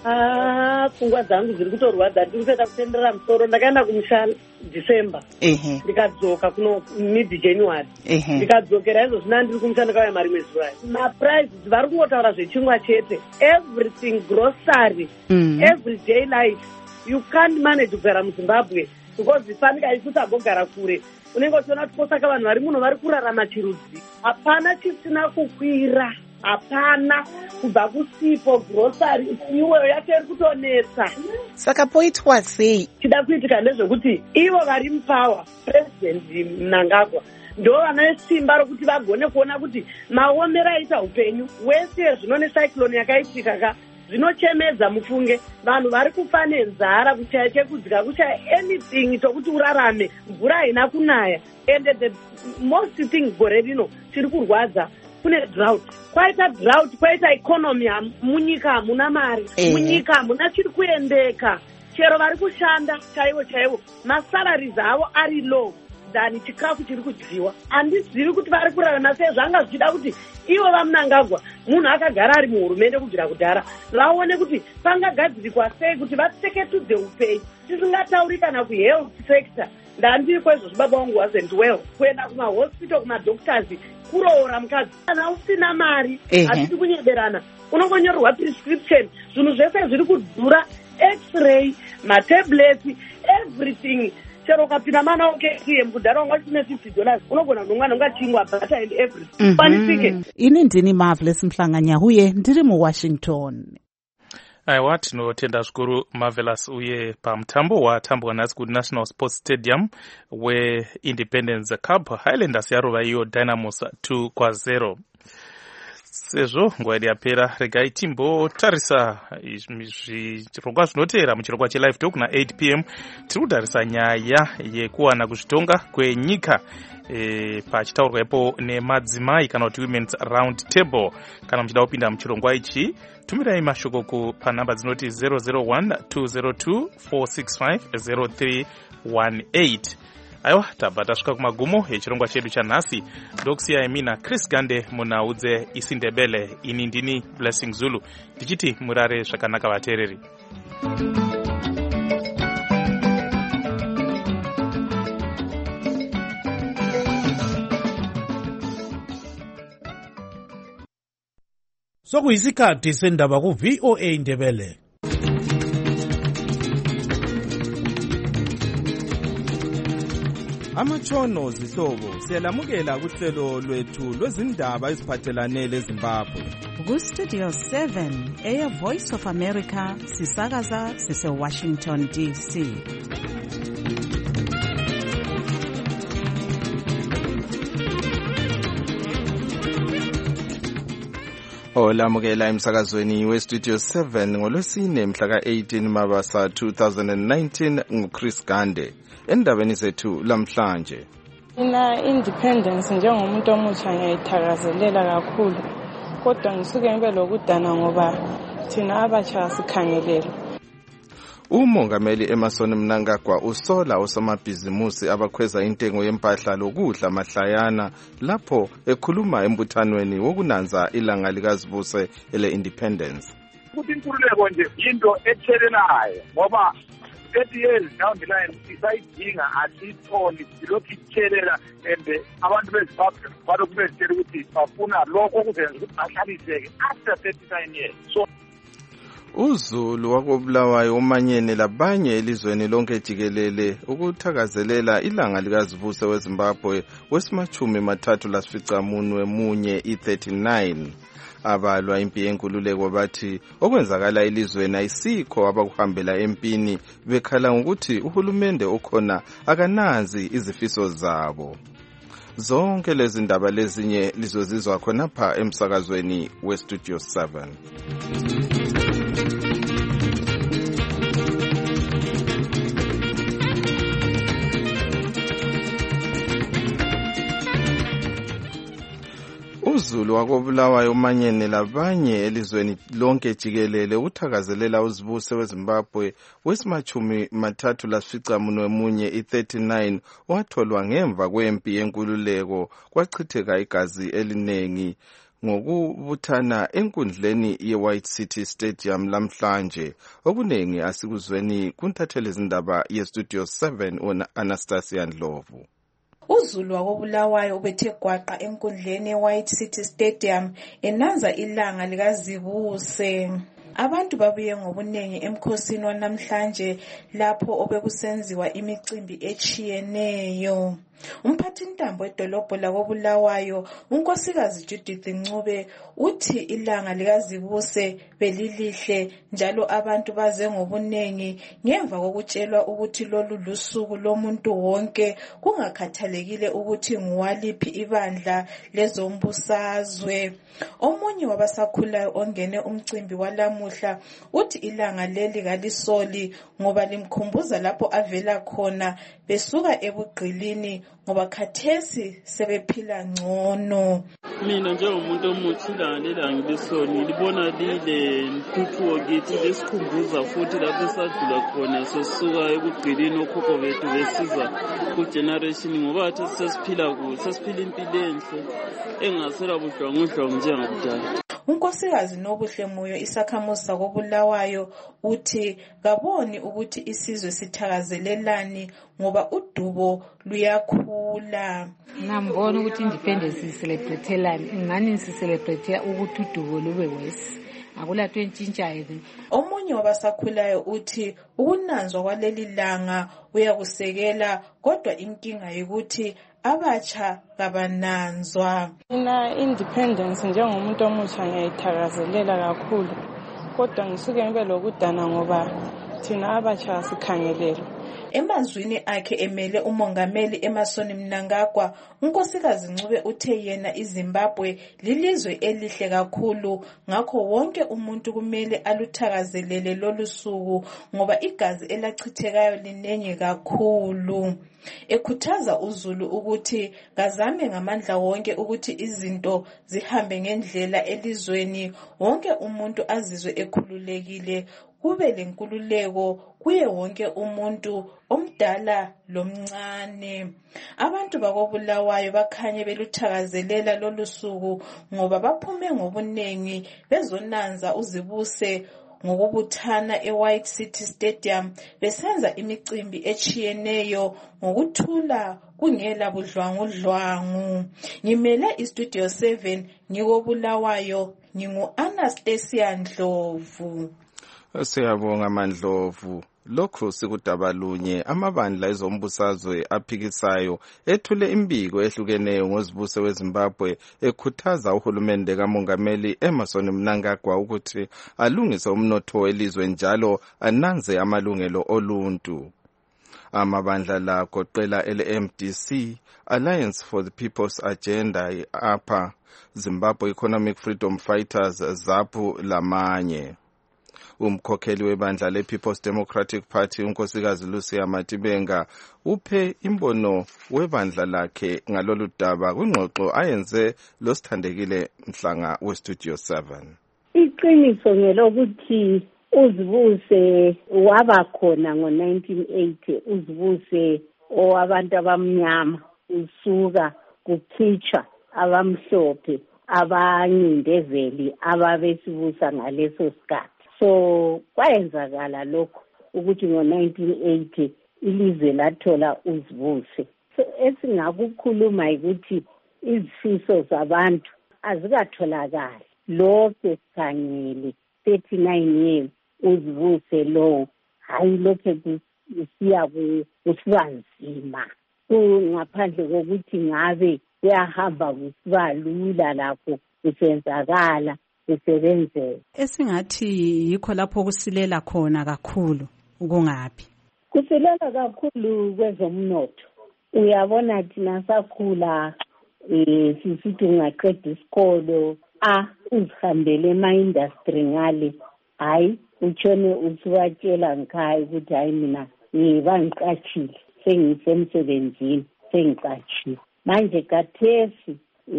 Ah, pfungwa dzangu dziri kutorwadza, ndiri kupedza kutenderera musoro. Ndakaenda kumushana December. Ehe. Ndikadzoka kuno mid January. Ehe. Ndikadzokera izvo zvina ndiri kumushana kauya mari mwezi wayo. Maprices vari kungotaura zvechingwa chete. Everything grocery, mm. everyday life. You can't manage kugara muZimbabwe because ifanika ikuti agogara kure. Unenge uchiona kuti posaka vanhu vari muno vari kurarama chirudzi. Hapana chisina kukwira. Hapana kubva kusipo grocery iweyo yacho iri kutonetsa. Saka poitwa sei? Chida kuitika ndezvekuti ivo vari mupower, President Mnangagwa, ndo vane simba rokuti vagone kuona kuti maomero aita upenyu wese zvino necyclone yakaitika ka zvinochemedza mufunge. Vanhu vari kufa nenzara, kuchaya chekudyra, kuchaya anything tokuti urarame, mvura haina kunaya. And the most thing gore rino tiri kurwadza kune drought. Kwaita drought, kwaita economy munyika hamuna mari, munyika hamuna chiri kuendeka. Chero vari kushanda chaivo chaivo, masalaries avo ari low than chikafu chiri kudyiwa. Handizivi kuti vari kurarama sei. Zvanga zvichida kuti ivo vaMnangagwa, munhu akagara ari muhurumende kubvira kudhara, vaone kuti pangagadzirikwa sei kuti vatseketudze upenyu. Tisingatauri kana kuhealth sector. Ndandiri kwezvo zvibaba vangu wasn't well. Kuenda kumahospital, kumadoctors, kuroora mukadzi. Kana usina mari, hatidi kunyeberana. Unongonyorerwa prescription. Zvinhu zvese zviri kudhura, x-ray, matablets, everything. Chero ukapinda mana uke A T M kudhara wanga chine fifty dollars. Unogona nomwana ungachingwa butter and everything. Panisike. Ini ndini Marvelous Mhlanganyahuye, ndiri muWashington. Aiwa, tinotenda zvikuru Marvelous uye pamutambo watambwa nhasi kuNational Sports Stadium weIndependence Cup, Highlanders yarova iyo Dynamos two kwa zero. Sezvo nguva yedu yapera, regai timbotarisa zvirongwa zvinotevera muchirongwa cheLive Talk na eight p m tiri kutarisa nyaya yekuwana kuzvitonga kwenyika e, pachitaurwa ipo nemadzimai kana kuti Women's Round Table. Kana muchida kupinda muchirongwa ichi, tumirai mashoko panhamba dzinoti zero zero one two zero two four six five zero three one eight. Aiwa, tabva tasvika kumagumo echirongwa chedu chanhasi. Ndokusiyai mina Chris Gande munaudze isiNdebele. Ini ndini Blessing Zulu, ndichiti murare zvakanaka vateereri. Sokuyisikhathi sendaba ku V O A Ndebele. amatshono zihlobo siyalamukela kuhlelo lwethu lwezindaba eziphathelane leZimbabwe. Ku-Studio seven eya Voice of America sisakaza sise-Washington D C. olamukela emsakazweni we-Studio seven ngolwesine mhla ka-eighteen Mabasa two thousand nineteen nguChris Gande. Endabeni zethu lamhlanje, mina independence njengomuntu omutsha ngiyayithakazelela kakhulu, kodwa ngisuke ngibe lokudana ngoba thina abatsha sikhangelele. umongameli Emmerson Mnangagwa usola osomabhizimusi abakhweza intengo yempahla lokudla mahlayana lapho ekhuluma embuthanweni wokunanza ilanga likazibuse ele-independence. Ukuthi inkululeko nje into ethelelayo ngoba thirty years down the line isayidinga asitholi silokhu ithelela and abantu beZimbabwe balokhu bezitshela ukuthi bafuna lokho kuzenza ukuthi bahlaliseke after thirty-nine years. So uZulu wakobulawayo umanyene labanye elizweni lonke jikelele ukuthakazelela ilanga likazibuse weZimbabwe wesimachumi mathathu lasificamunwe munye i-thirty-nine. abalwa impi yenkululeko bathi okwenzakala elizweni ayisikho abakuhambela empini bekhala ngokuthi uhulumende okhona akananzi izifiso zabo. zonke lezi ndaba lezinye lizozizwa khonapha emsakazweni we-Studio seven. uZulu wakobulawayo umanyene labanye elizweni lonke jikelele uthakazelela uzibuse weZimbabwe wesimachumi mathathu lasificamunwe munye i-thirty-nine watholwa ngemva kwempi yenkululeko kwachitheka igazi elinengi ngokubuthana enkundleni ye-White City Stadium lamhlanje. okuningi asikuzweni kuntathele izindaba ye-Studio seven u-Anastasia Ndlovu. uZulu wakobulawayo ubethe gwaqa enkundleni ye-White City Stadium enanza ilanga likazibuse. abantu babuye ngobuningi emkhosini wanamhlanje lapho obekusenziwa imicimbi echiyeneyo. umphathintambo wedolobho lakobulawayo unkosikazi Judith Ncube uthi ilanga likazibuse belilihle njalo abantu baze ngobuningi ngemva kokutshelwa ukuthi lolu lusuku lomuntu wonke kungakhathalekile ukuthi nguwaliphi ibandla lezombusazwe. omunye wabasakhulayo ongene umcimbi walamuhla uthi ilanga leli kalisoli ngoba limkhumbuza lapho avela khona besuka ebugqilini ngoba khathesi sebephila ngcono. mina njengomuntu omuthi ilanga leli angilisoni libona lile ntuthuko kithi lesikhumbuza futhi lapho esadlula khona sesuka ebugqilini okhokho bethu besiza ku-generation ngoba thi sesiphila kuhle sesiphila impilo enhle engasela budlwangudlwangu njengakudala. unkosikazi Nobuhle Moyo isakhamuzi sakobulawayo uthi kaboni ukuthi isizwe sithakazelelani ngoba udubo luyakhula. ngambona ukuthi independence isicelebratelani ngani sicelebrate ukuthi udubo lube wesi akulatho entshintshayo. omunye wabasakhulayo uthi ukunanzwa kwaleli langa uyakusekela kodwa inkinga yokuthi abatsha kabananzwa. mina independence njengomuntu omutsha ngiyayithakazelela kakhulu, kodwa ngisuke ngibe lokudana ngoba thina abatsha sikhangelele. emazwini akhe emele umongameli Emmerson Mnangagwa unkosikazi Ncube uthe yena iZimbabwe lilizwe elihle kakhulu ngakho wonke umuntu kumele aluthakazelele lolu suku ngoba igazi elachithekayo linengi kakhulu. ekhuthaza uZulu ukuthi kazame ngamandla wonke ukuthi izinto zihambe ngendlela elizweni wonke umuntu azizwe ekhululekile kube lenkululeko kuye wonke umuntu omdala lomncane. abantu bakobulawayo bakhanye beluthakazelela lolu suku ngoba baphume ngobuningi bezonanza uzibuse ngokubuthana e-White City Stadium besenza imicimbi echiyeneyo ngokuthula kungela budlwangudlwangu. ngimele iStudio seven ngikobulawayo ngingu Anastasia Ndlovu. Siyabonga Mandlovu. lokhu sikudaba lunye amabandla ezombusazwe aphikisayo ethule imbiko ehlukeneyo ngozibuse weZimbabwe ekhuthaza uhulumende kamongameli Emmerson Mnangagwa ukuthi alungise umnotho welizwe njalo ananze amalungelo oluntu. Amabandla la goqela L-M D C, Alliance for the People's Agenda, Upper Zimbabwe Economic Freedom Fighters, ZAPU lamanye. Umkhokheli webandla le-People's Democratic Party unkosikazi Lucia Matibenga uphe imbono webandla lakhe ngalolu daba kwingxoxo ayenze losithandekile Mhlanga weStudio seven. Iqiniso ngelokuthi uZibuse waba khona ngo nineteen eighty, uZibuse owabantu abamnyama usuka kukhitsha abamhlophe abanyindezeli ababesibusa ngaleso sikhathi. So kwayenzakala lokho ukuthi ngo nineteen eighty ilizwe lathola uZibuse. So esingakukhuluma ukuthi izifiso zabantu azikatholakali. Lokho sikhangele thirty-nine years uZibuse lo hayi lokho kusiya kusiba nzima. Ngaphandle kokuthi ngabe kuyahamba kusiba lula lapho kusenzakala kusebenzeka. Esingathi yikho lapho kusilela khona kakhulu ukungaphi? Kusilela kakhulu kwezomnotho. Uyabona thina sakhula eh sisithi ungaqeda isikolo a uzihambele ema-industry ngale hayi utshone usuwatshela ngikhaya ukuthi hayi mina eh bangiqashile sengisemsebenzini sengiqashiwe. Manje kathesi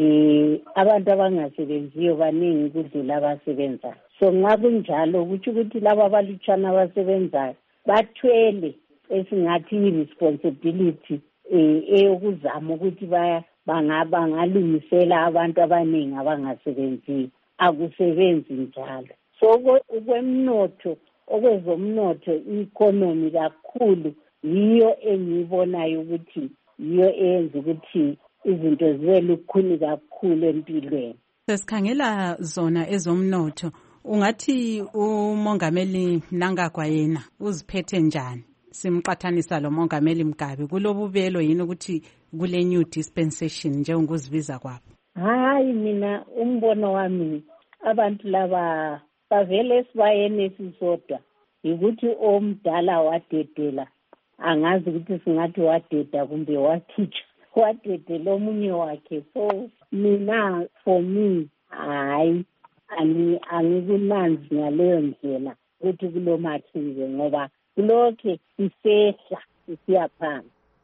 eh abantu abangasebenziyo baningi kudlula abasebenzayo. So nxa kunjalo kuthi ukuthi laba abalutshana abasebenzayo bathwele esingathi i-responsibility eh eyokuzama ukuthi baya bangaba ngalungisela abantu abaningi abangasebenziyo. Akusebenzi njalo. So ukwemnotho okwezomnotho i-economy kakhulu yiyo engibonayo ukuthi yiyo eyenza ukuthi izinto zibe lukhuni kakhulu empilweni. Sesikhangela zona ezomnotho, ungathi umongameli Mnangagwa yena uziphethe njani? Simqathanisa lo mongameli Mugabe kulobubelo yini ukuthi kule new dispensation njengokuzibiza kwabo? Hayi mina umbono wami abantu laba bavele sibayene esisodwa ukuthi omdala wadedela, angazi ukuthi singathi wadeda kumbe wakhitsha wadedela omunye wakhe. So mina for me hayi ani angikunanzi ngaleyo ndlela ukuthi kulomathile ngoba kulokhe isehla isiyaphansi.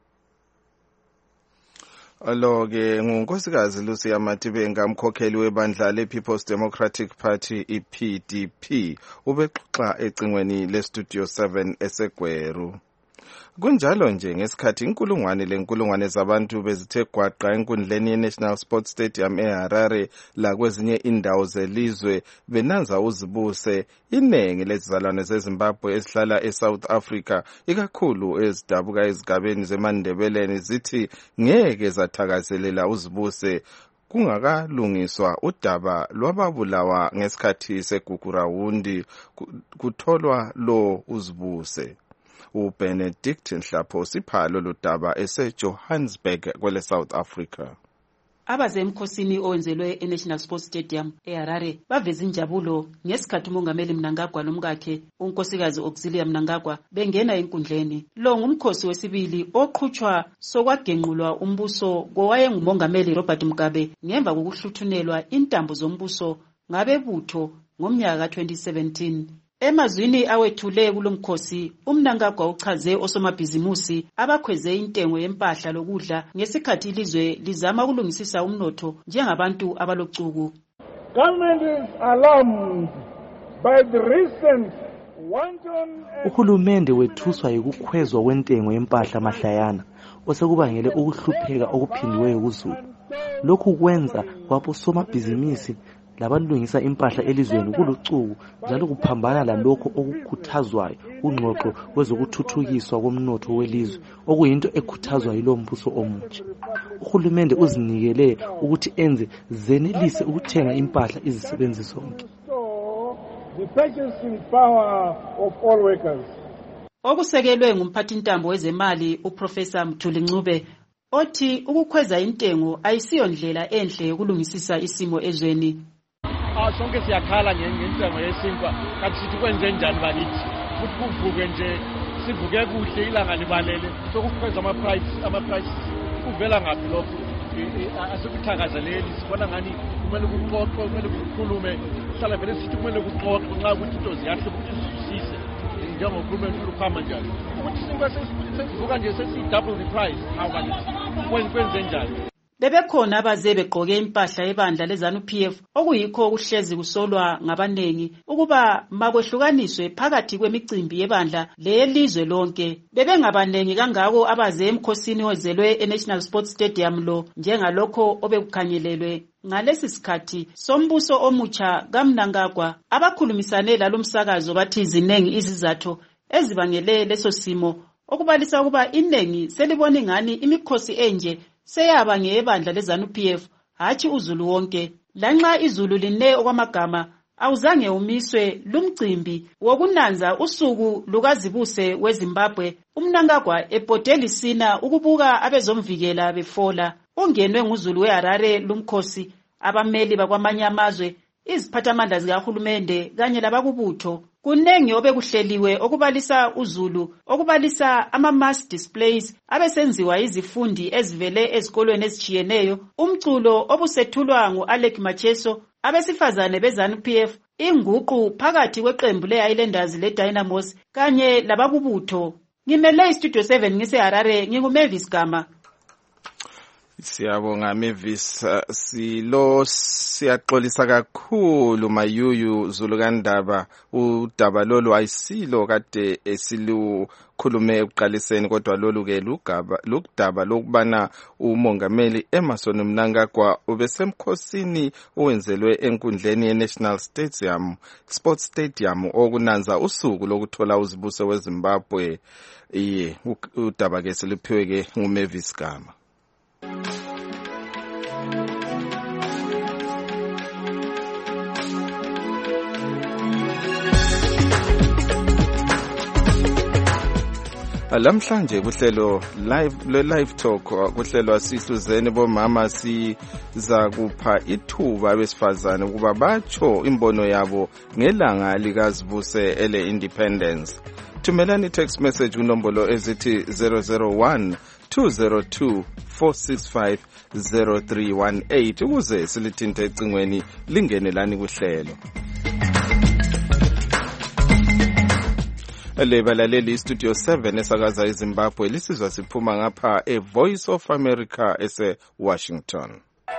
Aloke ngunkosikazi Lucia Matibenga umkhokheli webandla le-People's Democratic Party i-P D P ubexoxa ecingweni le-Studio seven eseGweru. Kunjalo nje ngesikhathi inkulungwane lenkulungwane zabantu bezithe gwaqa enkundleni ye-National Sports Stadium eHarare lakwezinye indawo zelizwe benanza uZibuse, inengi lezizalwane zeZimbabwe ezihlala eSouth Africa ikakhulu ezidabuka ezigabeni zeMandebeleni zithi ngeke zathakazelela uZibuse kungakalungiswa udaba lwababulawa ngesikhathi segugurawundi kutholwa lo uZibuse. uBenedict Nhlapho siphalo lodaba eseJohannesburg kwele South Africa. Abazemkhosini owenzelwe eNational Sports Stadium eHarare baveza injabulo ngesikhathi umongameli Mnangagwa nomkakhe unkosikazi Auxilia Mnangagwa bengena enkundleni. Lo ngumkhosi wesibili oqhutshwa sokwagenqulwa umbuso kowayengumongameli Robert Mugabe ngemva kokuhluthunelwa intambo zombuso ngabebutho ngomnyaka ka twenty seventeen. Emazwini awethule kulomkhosi uMnangagwa uchaze osomabhizimusi abakhweze intengo yempahla lokudla ngesikhathi ilizwe lizama ukulungisisa umnotho njengabantu abalocuku. Government is alarmed by the recent wanton. Uhulumende wethuswa yikukhwezwa kwentengo yempahla mahlayana osekubangele ukuhlupheka okuphindiweyo kuzulu. Lokhu kwenza kwabosomabhizimusi labalungisa impahla elizweni kulucuku njalo kuphambana lalokho okukhuthazwayo ungxoxo kwezokuthuthukiswa komnotho welizwe okuyinto ekhuthazwa yilo mbuso omutsha. Uhulumende uzinikele ukuthi enze zenelise ukuthenga impahla izisebenzi zonke. The purchasing power of all workers. okusekelwe ngumphathintambo wezemali uProfessor Mthuli Ncube othi ukukhweza intengo ayisiyo ndlela enhle yokulungisisa isimo ezweni. Ah sonke siyakhala ngentengo yesinkwa kanti sithi kwenze njani bakithi futhi kuvuke nje sivuke kuhle ilanga libalele sokukhweza ama price ama price kuvela ngaphi lokho asikuthakazeleli sibona ngani kumele kuxoxwe kumele kukhulume hlala vele sithi kumele kuxoxwe nxa ukuthi into ziyahle ukuthi sizwisise njengokhulumeni ulukhama njalo ukuthi sinkwa sesivuka nje sesi double the price how bakithi kwenze njani. Bebekhona abaze begqoke impahla ebandla leZANU-P F okuyikho okuhlezi kusolwa ngabanengi ukuba makwehlukaniswe phakathi kwemicimbi yebandla lelizwe lonke. Bebengabanengi kangako abaze emkhosini ozelwe eNational Sports Stadium lo njengalokho obekukhangelelwe. Ngalesi sikhathi sombuso omutsha kaMnangagwa abakhulumisane lalomsakazo bathi izinengi izizathu ezibangele leso simo okubalisa ukuba inengi selibona ngani imikhosi enje seyaba ngebandla leZANU-P F hathi uzulu wonke. Lanxa izulu line okwamagama awuzange umiswe lumcimbi wokunanza usuku lukazibuse weZimbabwe uMnangagwa epodelisina ukubuka abezomvikela befola. Ungenwe nguzulu weHarare lumkhosi abameli bakwamanye amazwe iziphathamandla zikahulumende kanye labakubutho. Kunengi obekuhleliwe okubalisa uzulu okubalisa ama-mass displays abesenziwa izifundi ezivele ezikolweni ezijiyeneyo, umculo obusethulwa ngu-Alec Macheso, abesifazane beZANU-P F, inguqu phakathi kweqembu le-Highlanders le-Dynamos kanye labakubutho. Ngimele iStudio seven ngiseHarare nginguMavis Gama. Siyabonga Mavis, uh, silo siyaxolisa kakhulu Mayuyu Zulukandaba. Udaba lolu ayisilo kade esilukhulume ekuqaliseni kodwa lolu ke lugaba lukudaba lokubana umongameli Emmerson Mnangagwa ubesemkhosini owenzelwe enkundleni yeNational Stadium Sports Stadium okunanza usuku lokuthola uzibuso weZimbabwe. Iye udaba ke siliphiwe ke nguMavis Gama. Lamhlanje kuhlelo live le live talk kuhlelwa sihluzene bomama siza kupha ithuba abesifazane ukuba batsho imbono yabo ngelanga likazibuse ele independence. Thumelani text message kunombolo ezithi zero zero one two zero two four six five zero three one eight ukuze silithinte ecingweni lingenelani kuhlelo. Lebalaleli Studio seven esakaza eZimbabwe lisizwa siphuma ngapha e Voice of America ese Washington.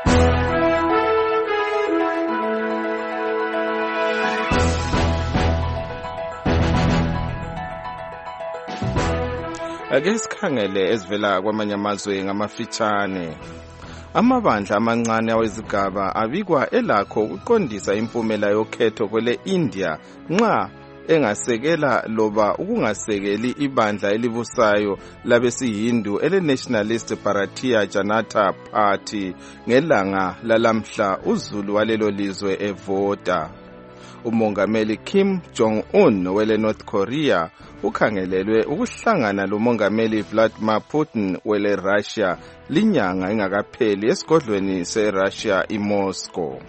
Ake sikhangele ezivela kwamanye amazwe ngamafitshane. Amabandla amancane awezigaba abikwa elakho ukuqondisa impumela yokhetho kwele India nxa engasekela loba ukungasekeli ibandla elibusayo labesihindu ele-Nationalist Bharatiya Janata Party ngelanga lalamhla uzulu walelo lizwe evota. Umongameli Kim Jong-un wele North Korea ukhangelelwe ukuhlangana lomongameli Vladimir Putin wele Russia linyanga ingakapheli esigodlweni se-Russia iMoscow.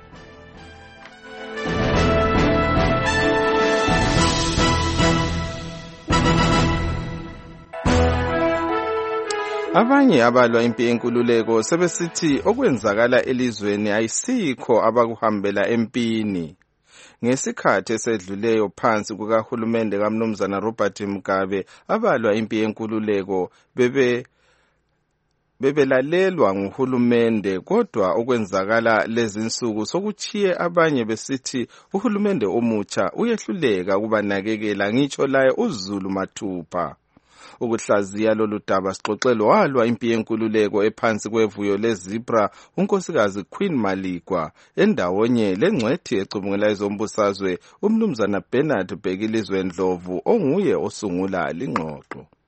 Abanye abalwa impi yenkululeko sebesithi okwenzakala elizweni ayisikho abakuhambela empini. Ngesikhathi esedluleyo phansi kukahulumende kaMnumzana Robert Mugabe abalwa impi yenkululeko bebe bebelalelwa nguhulumende kodwa okwenzakala lezi insuku sokuchiye abanye besithi uhulumende omutsha uyehluleka ukubanakekela ngitsho laye uZulu mathupha. Ukuhlaziya lolu daba sixoxelo walwa impi yenkululeko ephansi kwevuyo leZebra unkosikazi Queen Maligwa endawonye lengcwethi ecubungela izombusazwe uMnumzana Bernard Bhekilizwe Ndlovu onguye osungula lingxoxo.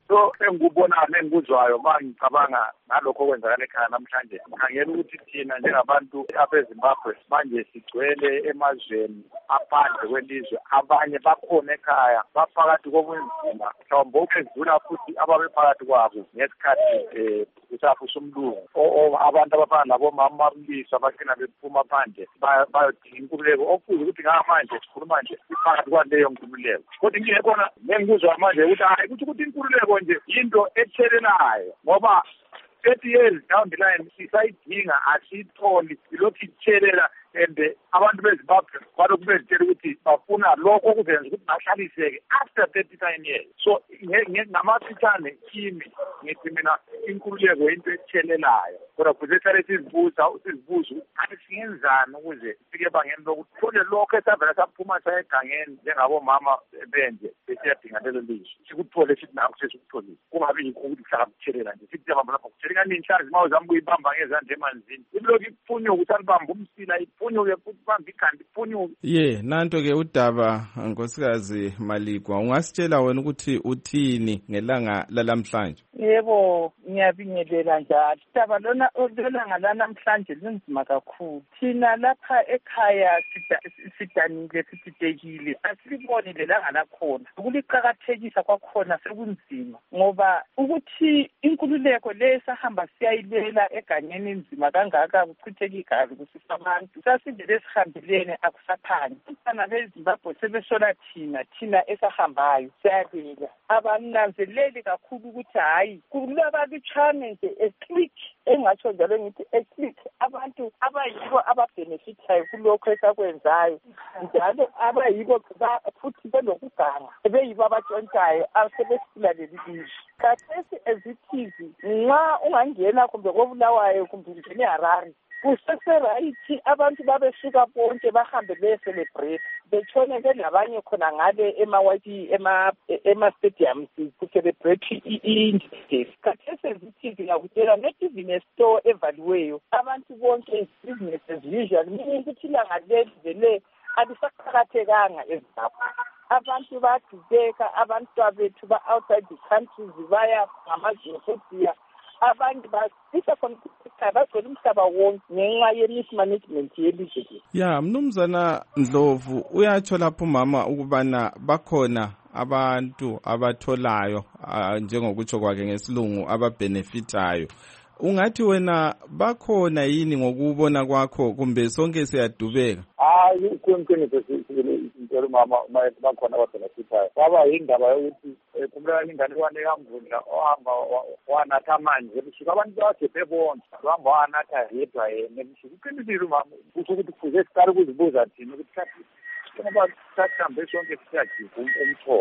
so engikubona nengikuzwayo uma ngicabanga ngalokho okwenzakala ekhaya namhlanje khangela ukuthi thina njengabantu abeZimbabwe manje sigcwele emazweni aphandle kwelizwe abanye bakhona ekhaya baphakathi kobunzima mhlawumbe okwedlula futhi ababe phakathi kwabo ngesikhathi um kusafusa umlungu abantu abafana labomama abulisa abagcina bephuma phandle bayodinga inkululeko okufuze ukuthi ngamanje sikhuluma nje iphakathi kwaleyo nkululeko kodwa inkinga nengikuzwa manje ukuthi hayi kuthi ukuthi inkululeko nje into ethelelayo ngoba thirty years down the line sisayidinga asiyitholi ilokhu ithelela and abantu beZimbabwe balokhu bezitshela ukuthi bafuna lokho okuzenza ukuthi bahlaliseke after thirty-nine years so ngamafitshane kimi ngithi mina inkululeko into ethelelayo kodwa kuze sale sizibuza sizibuza ukuthi singenzani ukuze sike ebangeni lokuthi thole lokho esavela saphuma saya egangeni njengabomama benje besiyadinga lelo lizwe sikuthole sithi nakho sesikutholile kungabi yikho ukuthi kuhlala kuthelela nje sithi abantu lapho kuthelela inhlanzi uma uzama ukuyibamba ngezandla emanzini ilokhu iphunyuka usalibamba umsila iphunyuke futhi bamba ikhanda iphunyuke ye nanto ke udaba nkosikazi Maligwa ungasitshela wena ukuthi uthini ngelanga lalamhlanje yebo ngiyabingelela njalo udaba lona olelanga lanamhlanje linzima kakhulu thina lapha ekhaya sidanile sithidekile asiliboni lelanga lakhona ukuliqakathekisa kwakhona sekunzima ngoba ukuthi inkululeko le sahamba siyayilela egangeni nzima kangaka kuchitheka igazi kusisa abantu sasindele sihambelene akusaphanyi abantwana beZimbabwe sebesola thina thina esahambayo siyalela abananzeleli kakhulu ukuthi hayi kulabalutshwane nje eclick engatsho njalo ngithi eclick abantu abayibo ababhenefithayo kulokho esakwenzayo njalo abayibo futhi belokuganga beyibo abatshontshayo asebesifula leli lizwe khathesi ezithizi nxa ungangena kumbe kobulawayo kumbe ngene eHarare kuseserayithi abantu babesuka bonke bahambe beye-celebrate betshone belabanye khona ngale ema-white ema-stadiums ku-celebrate i-independence khathesi ezithizi ngakutshela not even a-store evaliweyo abantu bonke business as usual meaning ukuthi ilanga lelize le alisaqakathekanga eZimbabwe abantu badubeka abantwana bethu ba-outside the countries baya ngamazweni futhi abanye basisa khona bagcwele umhlaba wonke ngenxa ye-mismanagement yelizwe lethu. Ya mnumzana Ndlovu uyatsho lapho mama ukubana bakhona abantu abatholayo njengokutsho kwakhe ngesilungu ababhenefitayo ungathi wena bakhona yini ngokubona kwakho kumbe sonke siyadubeka? Hayi iqiniso sisizele mama bakhona ababhenefitayo kwaba yindaba yokuthi kumele inganekwane kamvundla ohamba wanatha amanzi ebusuku abantu bagebhe bonke bahamba wanatha yedwa yena ebusuku iqinisile mama kusho ukuthi kufuze siqale ukuzibuza thina ukuthi kathi ngoba sithambe sonke siyajiva umthombo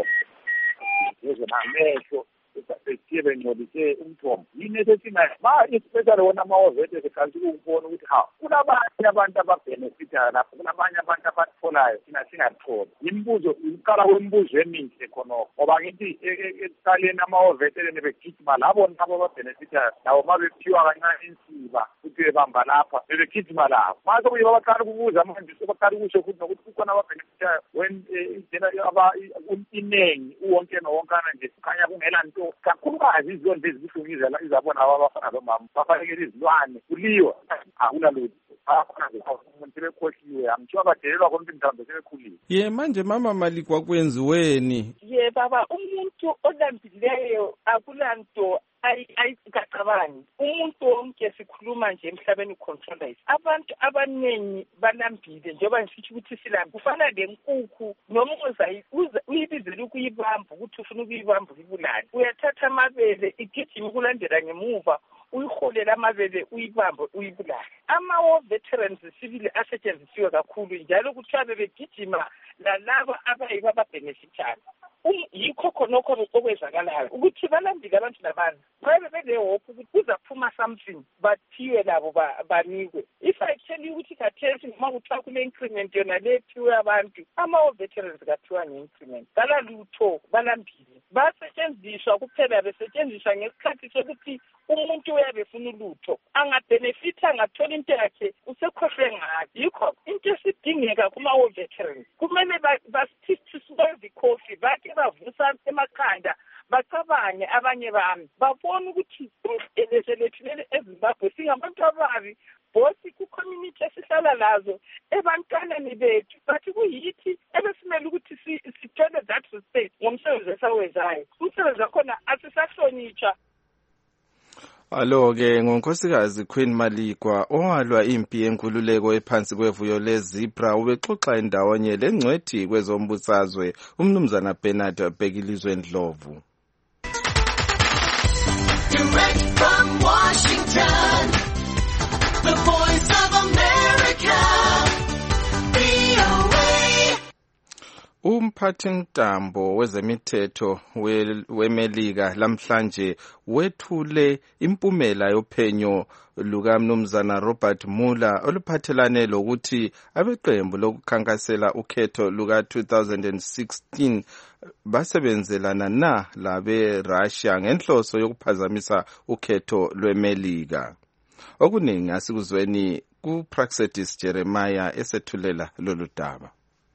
yezo namehlo besiye bengcolise umthombo yini esesinayo ma especially wona ama-ovete sekhansi ukubona ukuthi ha kunabanye abantu ababhenefitayo lapho kunabanye abantu abatholayo thina singatholi imibuzo iqala kwemibuzo emihle khonokho ngoba ngithi ekuqaleni ama-ovetele begijima labo nabo ababhenefitayo nabo ma bephiwa kancane insiba ukuthi bebamba lapha bebegijima lapho ma sekuyiba baqala ukubuza manje sebaqala ukusho futhi nokuthi kukhona ababhenefitayo when inengi uwonke nowonkana nje kukhanya kungela nto kakhulukazi izonto ezibuhlungu izabona abafana bomama bafanekele izilwane kuliwa akunalutho bakhona nje umuntu sebekhohliwe amthiwa badelelwa konke mhlawumbe sebekhuliwe. Ye manje mama Maligwa kwenziweni? Ye baba umuntu olambileyo akulanto ayikacabangi umuntu wonke sikhuluma nje emhlabeni controllers abantu abanengi balambile njengoba ngisho ukuthi silambi kufana lenkukhu noma uyibizela ukuyibamba ukuthi ufuna ukuyibamba uyibulale uyathatha amabele igijima ukulandela ngemuva uyiholela amabele uyibambe uyibulale ama-war veterans sibili asetshenzisiwe kakhulu njalo kuthiwa bebegijima lalaba abayibo ababhenefitayo yikho khonokho okwenzakalayo ukuthi balambile abantu labantu babe bele-hope ukuthi kuzaphuma something bathiwe labo banikwe if I tell you ukuthi khathesi noma kuthiwa kule-increment yona le ephiwe abantu ama-war veterans kathiwa nge-increment balalutho balambile basetshenziswa kuphela besetshenziswa ngesikhathi sokuthi umuntu uyabe efuna ulutho angabhenefitha angathola into yakhe usekhohlwe ngayo yikho into esidingeka kuma-war veterans kumele basithisiswe ikhofi bakhe bavusa emakhanda bacabange abanye bami babona ukuthi elizwe lethu leli eZimbabwe singabantu ababi bosi ku-community esihlala lazo ebantwaneni bethu bathi kuyithi ebesimele ukuthi sithole that respect ngomsebenzi esawenzayo umsebenzi wakhona asisahlonitshwa. Alo-ke ngonkosikazi Queen Maligwa owalwa impi yenkululeko ephansi kwevuyo leZipra ubexoxa endawonye lengcwethi kwezombusazwe umnumzana Bernard Bhekilizwe Ndlovu. Direct from Washington, the Voice of America, V O A. Umphathintambo wezemithetho weMelika lamhlanje wethule impumela yophenyo lukaMnumzana Robert Mueller oluphathelane lokuthi abeqembu lokukhankasela ukhetho luka two thousand sixteen basebenzelana na labe Russia ngenhloso yokuphazamisa ukhetho lweMelika. Okuningi asikuzweni kuPraxedis Jeremiah esethulela lolu daba.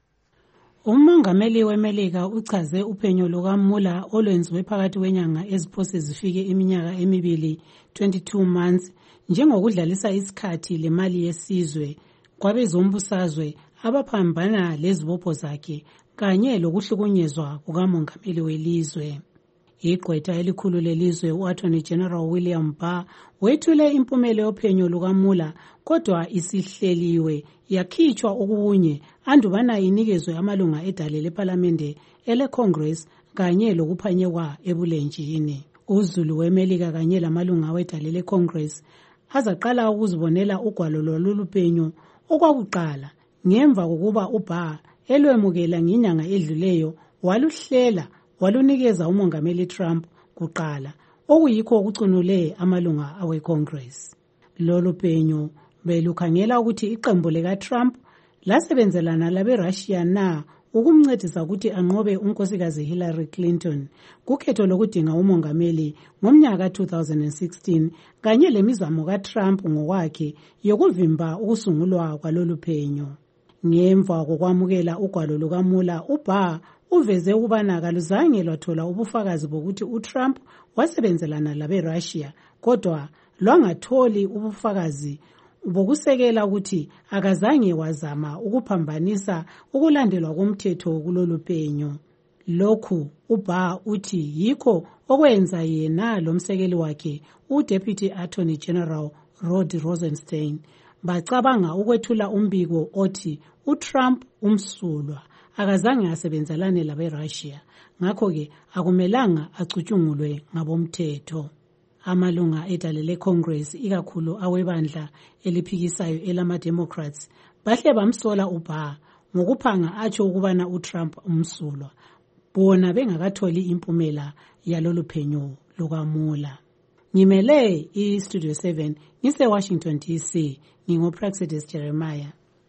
Umongameli weMelika uchaze uphenyo lukaMueller olwenziwe phakathi kwenyanga eziphose zifike iminyaka emibili twenty-two months njengokudlalisa isikhathi lemali yesizwe kwabezombusazwe abaphambana lezibopho zakhe kanye lokuhlukunyezwa kukamongameli welizwe. Igqwetha elikhulu lelizwe u-Attorney General William Barr wethule impumela yophenyo lukaMueller kodwa isihleliwe yakhitshwa okunye andubana inikezwe amalunga edale leParliament ele-Congress kanye lokuphanyekwa ebulenjini. Uzulu weMelika kanye lamalunga wedale le-Congress azaqala ukuzibonela ugwalo loluphenyo okwakuqala ngemva kokuba uBarr elwemukela ngenyanga edluleyo waluhlela walunikeza umongameli Trump kuqala okuyikho okucunule amalunga awe-Congress. Lolu phenyo belukhangela ukuthi iqembu lika-Trump lasebenzelana labe-Russia na ukumncedisa ukuthi anqobe unkosikazi Hillary Clinton kukhetho lokudinga umongameli ngomnyaka two thousand sixteen kanye lemizamo kaTrump ngokwakhe yokuvimba ukusungulwa kwalolu phenyo. Ngemva kokwamukela ugwalo lukaMueller uBarr uveze ukubana kaluzange lwathola ubufakazi bokuthi uTrump wasebenzelana labe-Russia kodwa lwangatholi ubufakazi bokusekela ukuthi akazange wazama ukuphambanisa ukulandelwa komthetho kulolu phenyo. Lokhu uBarr uthi yikho okwenza yena lomsekeli wakhe uDeputy Attorney General Rod Rosenstein bacabanga ukwethula umbiko othi uTrump umsulwa akazange asebenzelane labe-Russia ngakho-ke akumelanga acutshungulwe ngabomthetho. Amalunga edale le-Congress ikakhulu awebandla eliphikisayo elama-Democrats bahle bamsola uBarr ngokuphanga atsho ukubana uTrump umsulwa bona bengakatholi impumela yalolu phenyo lukaMueller. Ngimele iStudio seven ngise-Washington D C ngingoPraxedis Jeremiah.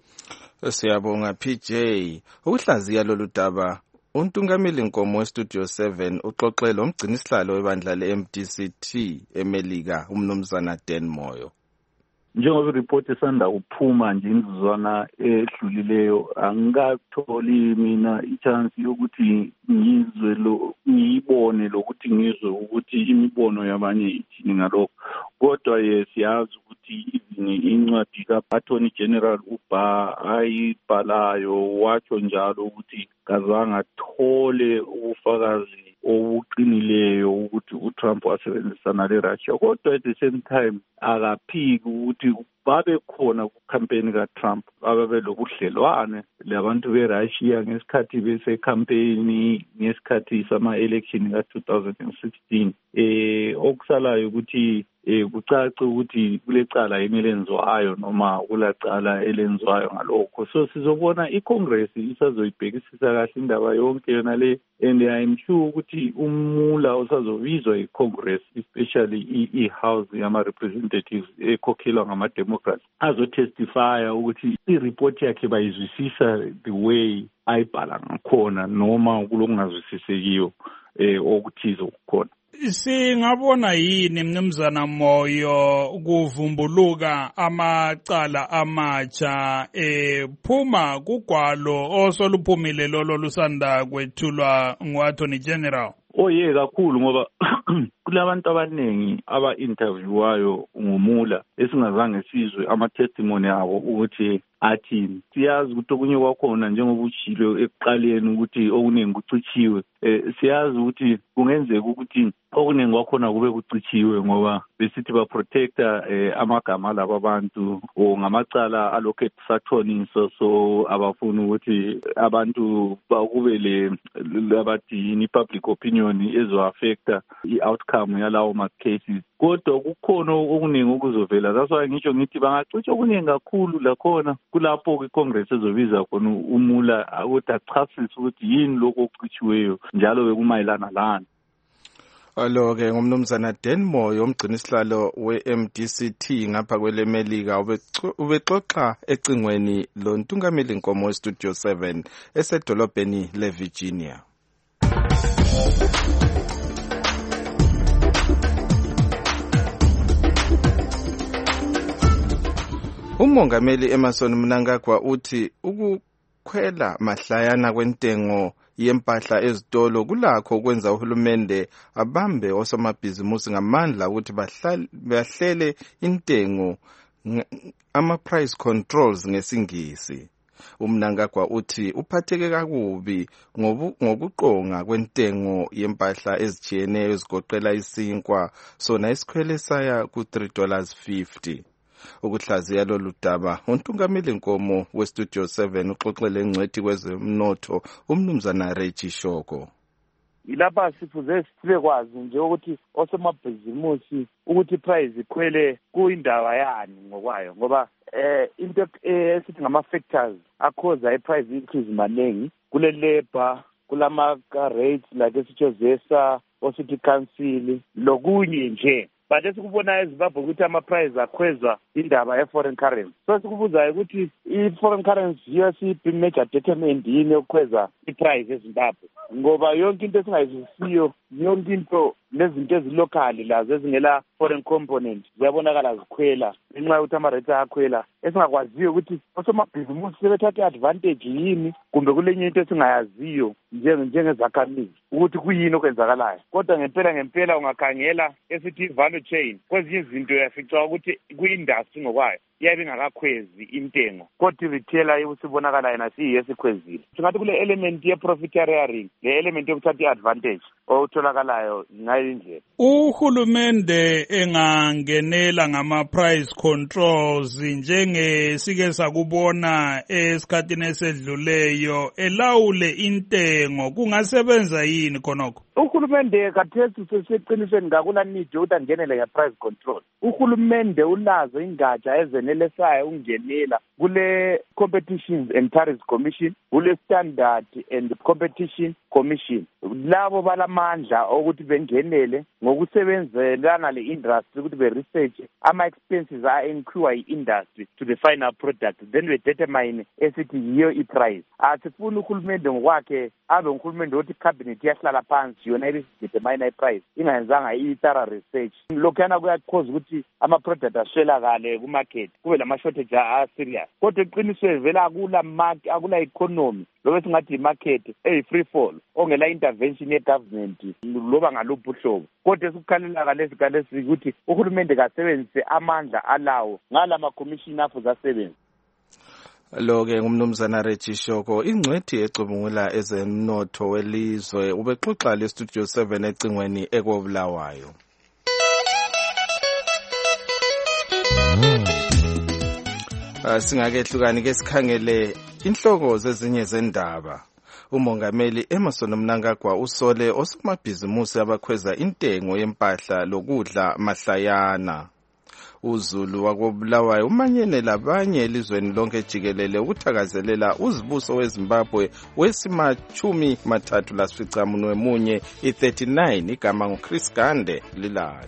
Siyabonga P J. Ukuhlaziya lolu daba untungameli Nkomo weStudio seven uxoxele umgcinisihlalo webandla le-M D C T eMelika umnumzana Dan Moyo. Njengoba ireport esanda kuphuma nje imizuzwana edlulileyo angikatholi mina ichance yokuthi ngizwe lo ngiyibone lokuthi ngizwe ukuthi imibono yabanye ithini ngalokho kodwa yesiyazi ukuthi izini incwadi ka-Attorney General uBarr ayibhalayo watsho njalo ukuthi kazange athole ubufakazi obuqinileyo ukuthi uTrump wasebenzisana le-Russia kodwa at the same time akaphiki ukuthi babe khona ku-campaign ka-Trump ababe lobudlelwane labantu be-Russia ngesikhathi bese-campaign ngesikhathi sama-election ka-two thousand sixteen. Eh okusalayo ukuthi eh kucace ukuthi kulecala yini elenziwayo noma kulacala elenziwayo ngalokho. So sizobona iCongress isazoyibhekisisa kahle indaba yonke yona le and I'm sure ukuthi umula usazobizwa iCongress especially i-House yama-representatives ekhokhelwa ngama-Democrats azotestifya ukuthi i-report yakhe bayizwisisa the way ayibhala ngakhona noma kulokungazwisisekiyo eh okuthize ukukhona. Singabona yini mnumzana Moyo kuvumbuluka amacala amatsha ephuma kugwalo osoluphumile lolo lusanda kwethulwa ngu-Attorney General? Oye kakhulu ngoba kulabantu abaningi aba-interviewwayo ngumula esingazange sizwe ama-testimony abo ukuthi athini. Siyazi ukuthi okunye kwakhona njengoba utshilo ekuqaleni ukuthi okuningi kucitshiwe. Eh siyazi ukuthi kungenzeka ukuthi okuningi kwakhona kube kucitshiwe ngoba besithi ba-protecta eh, amagama laba bantu o ngamacala alokhu kusathoniswa so abafuna ukuthi abantu bakube le labathi yini public opinion ezo-affecta i-outcome yalawo ma-cases. Kodwa kukhona okuningi okuzovela. That's why ngisho ngithi bangacisha okuningi kakhulu lakhona kulapho iCongress ezobiza khona umula ukuthi achasise ukuthi yini lokho okucitshiweyo njalo bekumayelana lana. Alo-ke ngumnumzana Dan Moyo umgcinisihlalo we-M D C T ngapha kwelemelika ubexoxa ecingweni lo ntungameli nkomo we-Studio seven esedolobheni le-Virginia. Umongameli Emmerson Mnangagwa uthi ukukhwela mahlayana kwentengo yempahla ezitolo kulakho ukwenza uhulumende abambe osomabhizimusi ngamandla ukuthi bahlele intengo ama price controls ngesingisi. Umnangagwa uthi uphatheke kakubi ngokuqonga kwentengo yempahla ezijiyeneyo ezigoqela isinkwa sona isikhwele saya ku three dollars fifty. Ukuhlaziya lolu daba untungameli nkomo we-Studio seven uxoxele engcwethi kwezemnotho umnumzana Reggie Shoko. Ilapha sifuze sibekwazi nje ukuthi osomabhizimusi ukuthi price ikhwele kuyindaba yani ngokwayo ngoba eh into esithi ngama factors akhoza iprice increase maningi kule labor kulama rates like esitshozesa osithi council lokunye nje. But esikubona eZimbabwe ukuthi ama-price akhwezwa indaba ye-foreign currency. So sikubuzayo ukuthi i-foreign currency yiyo si-major determinant yini yokukhweza i-price eZimbabwe. Ngoba yonke into esingayizwisisiyo, yonke into nezinto ezilokali lazo ezingela foreign component ziyabonakala zikhwela ngenxa yokuthi ama-rates ayakhwela. Esingakwaziyo ukuthi osomabhizimusi sebethatha advantage yini kumbe kulenye into esingayaziyo njengezakhamizi ukuthi kuyini okwenzakalayo. Kodwa ngempela ngempela ungakhangela esithi value chain kwezinye izinto yafica ukuthi kwi-industry ngokwayo iyabe ingakakhwezi intengo kodwa retailer yosibonakala yena siyesikhwezile. Singathi kule element ye-profiteering le element yokuthatha i-advantage otholakalayo ngayo indlela uhulumende engangenela ngama-price controls njengesike sakubona esikhathini esedluleyo elawule intengo kungasebenza yini khonokho? Uhulumende kathesi seseqinisweni ngakula need ukuthi angenele nge-price control. Uhulumende ulazo ingatsha ezenelesayo ukungenela kule Competitions and Tariffs Commission, kule Standard and Competition Commission. Labo balamandla ukuthi bengenele ngokusebenzelana le industry ukuthi be research ama expenses are incurred in industry to the final product then we determine esithi yiyo i-price. Asifuna uhulumende ngokwakhe abe uhulumende othi cabinet yahlala phansi yona ibidetermine i-price ingayenzanga i-thorough research. Lokhana kuyakhoza ukuthi ama-product aswelakale ku-market kube lama-shortage a-serious. Kodwa eqinisweni vela akula market akula economy lobe singathi i-market eyi-free fall ongela intervention ye-government loba ngaluphi uhlobo. Kodwa esikukhalela lesi kalesi ukuthi uhulumende kasebenzise amandla alawo ngala ma-commission afuze asebenze. Lo-ke ngumnumzana Reggie Shoko ingcwethi ecubungula ezemnotho welizwe ubexoxa le-Studio seven ecingweni ekobulawayo. Uh, singakehlukani ke sikhangele inhloko zezinye zendaba. Umongameli Emmerson Mnangagwa usole osomabhizimusi abakhweza intengo yempahla lokudla mahlayana. uZulu wakobulawayo umanyene labanye elizweni lonke jikelele ukuthakazelela uzibuso weZimbabwe wesimachumi mathathu lasificamunwe munye i-thirty-nine igama nguChris Gande lilale.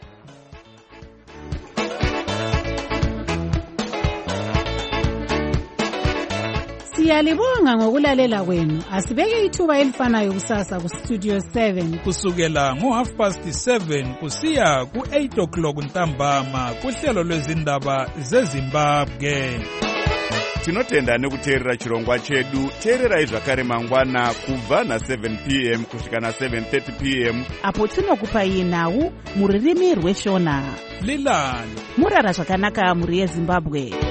Siyalibonga ngokulalela kwenu. Asibeke ithuba elifanayo kusasa ku Studio seven kusukela ngo half past seven kusiya ku eight o'clock ntambama kuhlelo lwezindaba zeZimbabwe. tinotenda nekuteerera chirongwa chedu. Teererai zvakare mangwana kubva na-seven p m kusvika na-seven thirty p m apo tinokupai nhau mururimi rweshona. Lilani murara zvakanaka muri yeZimbabwe.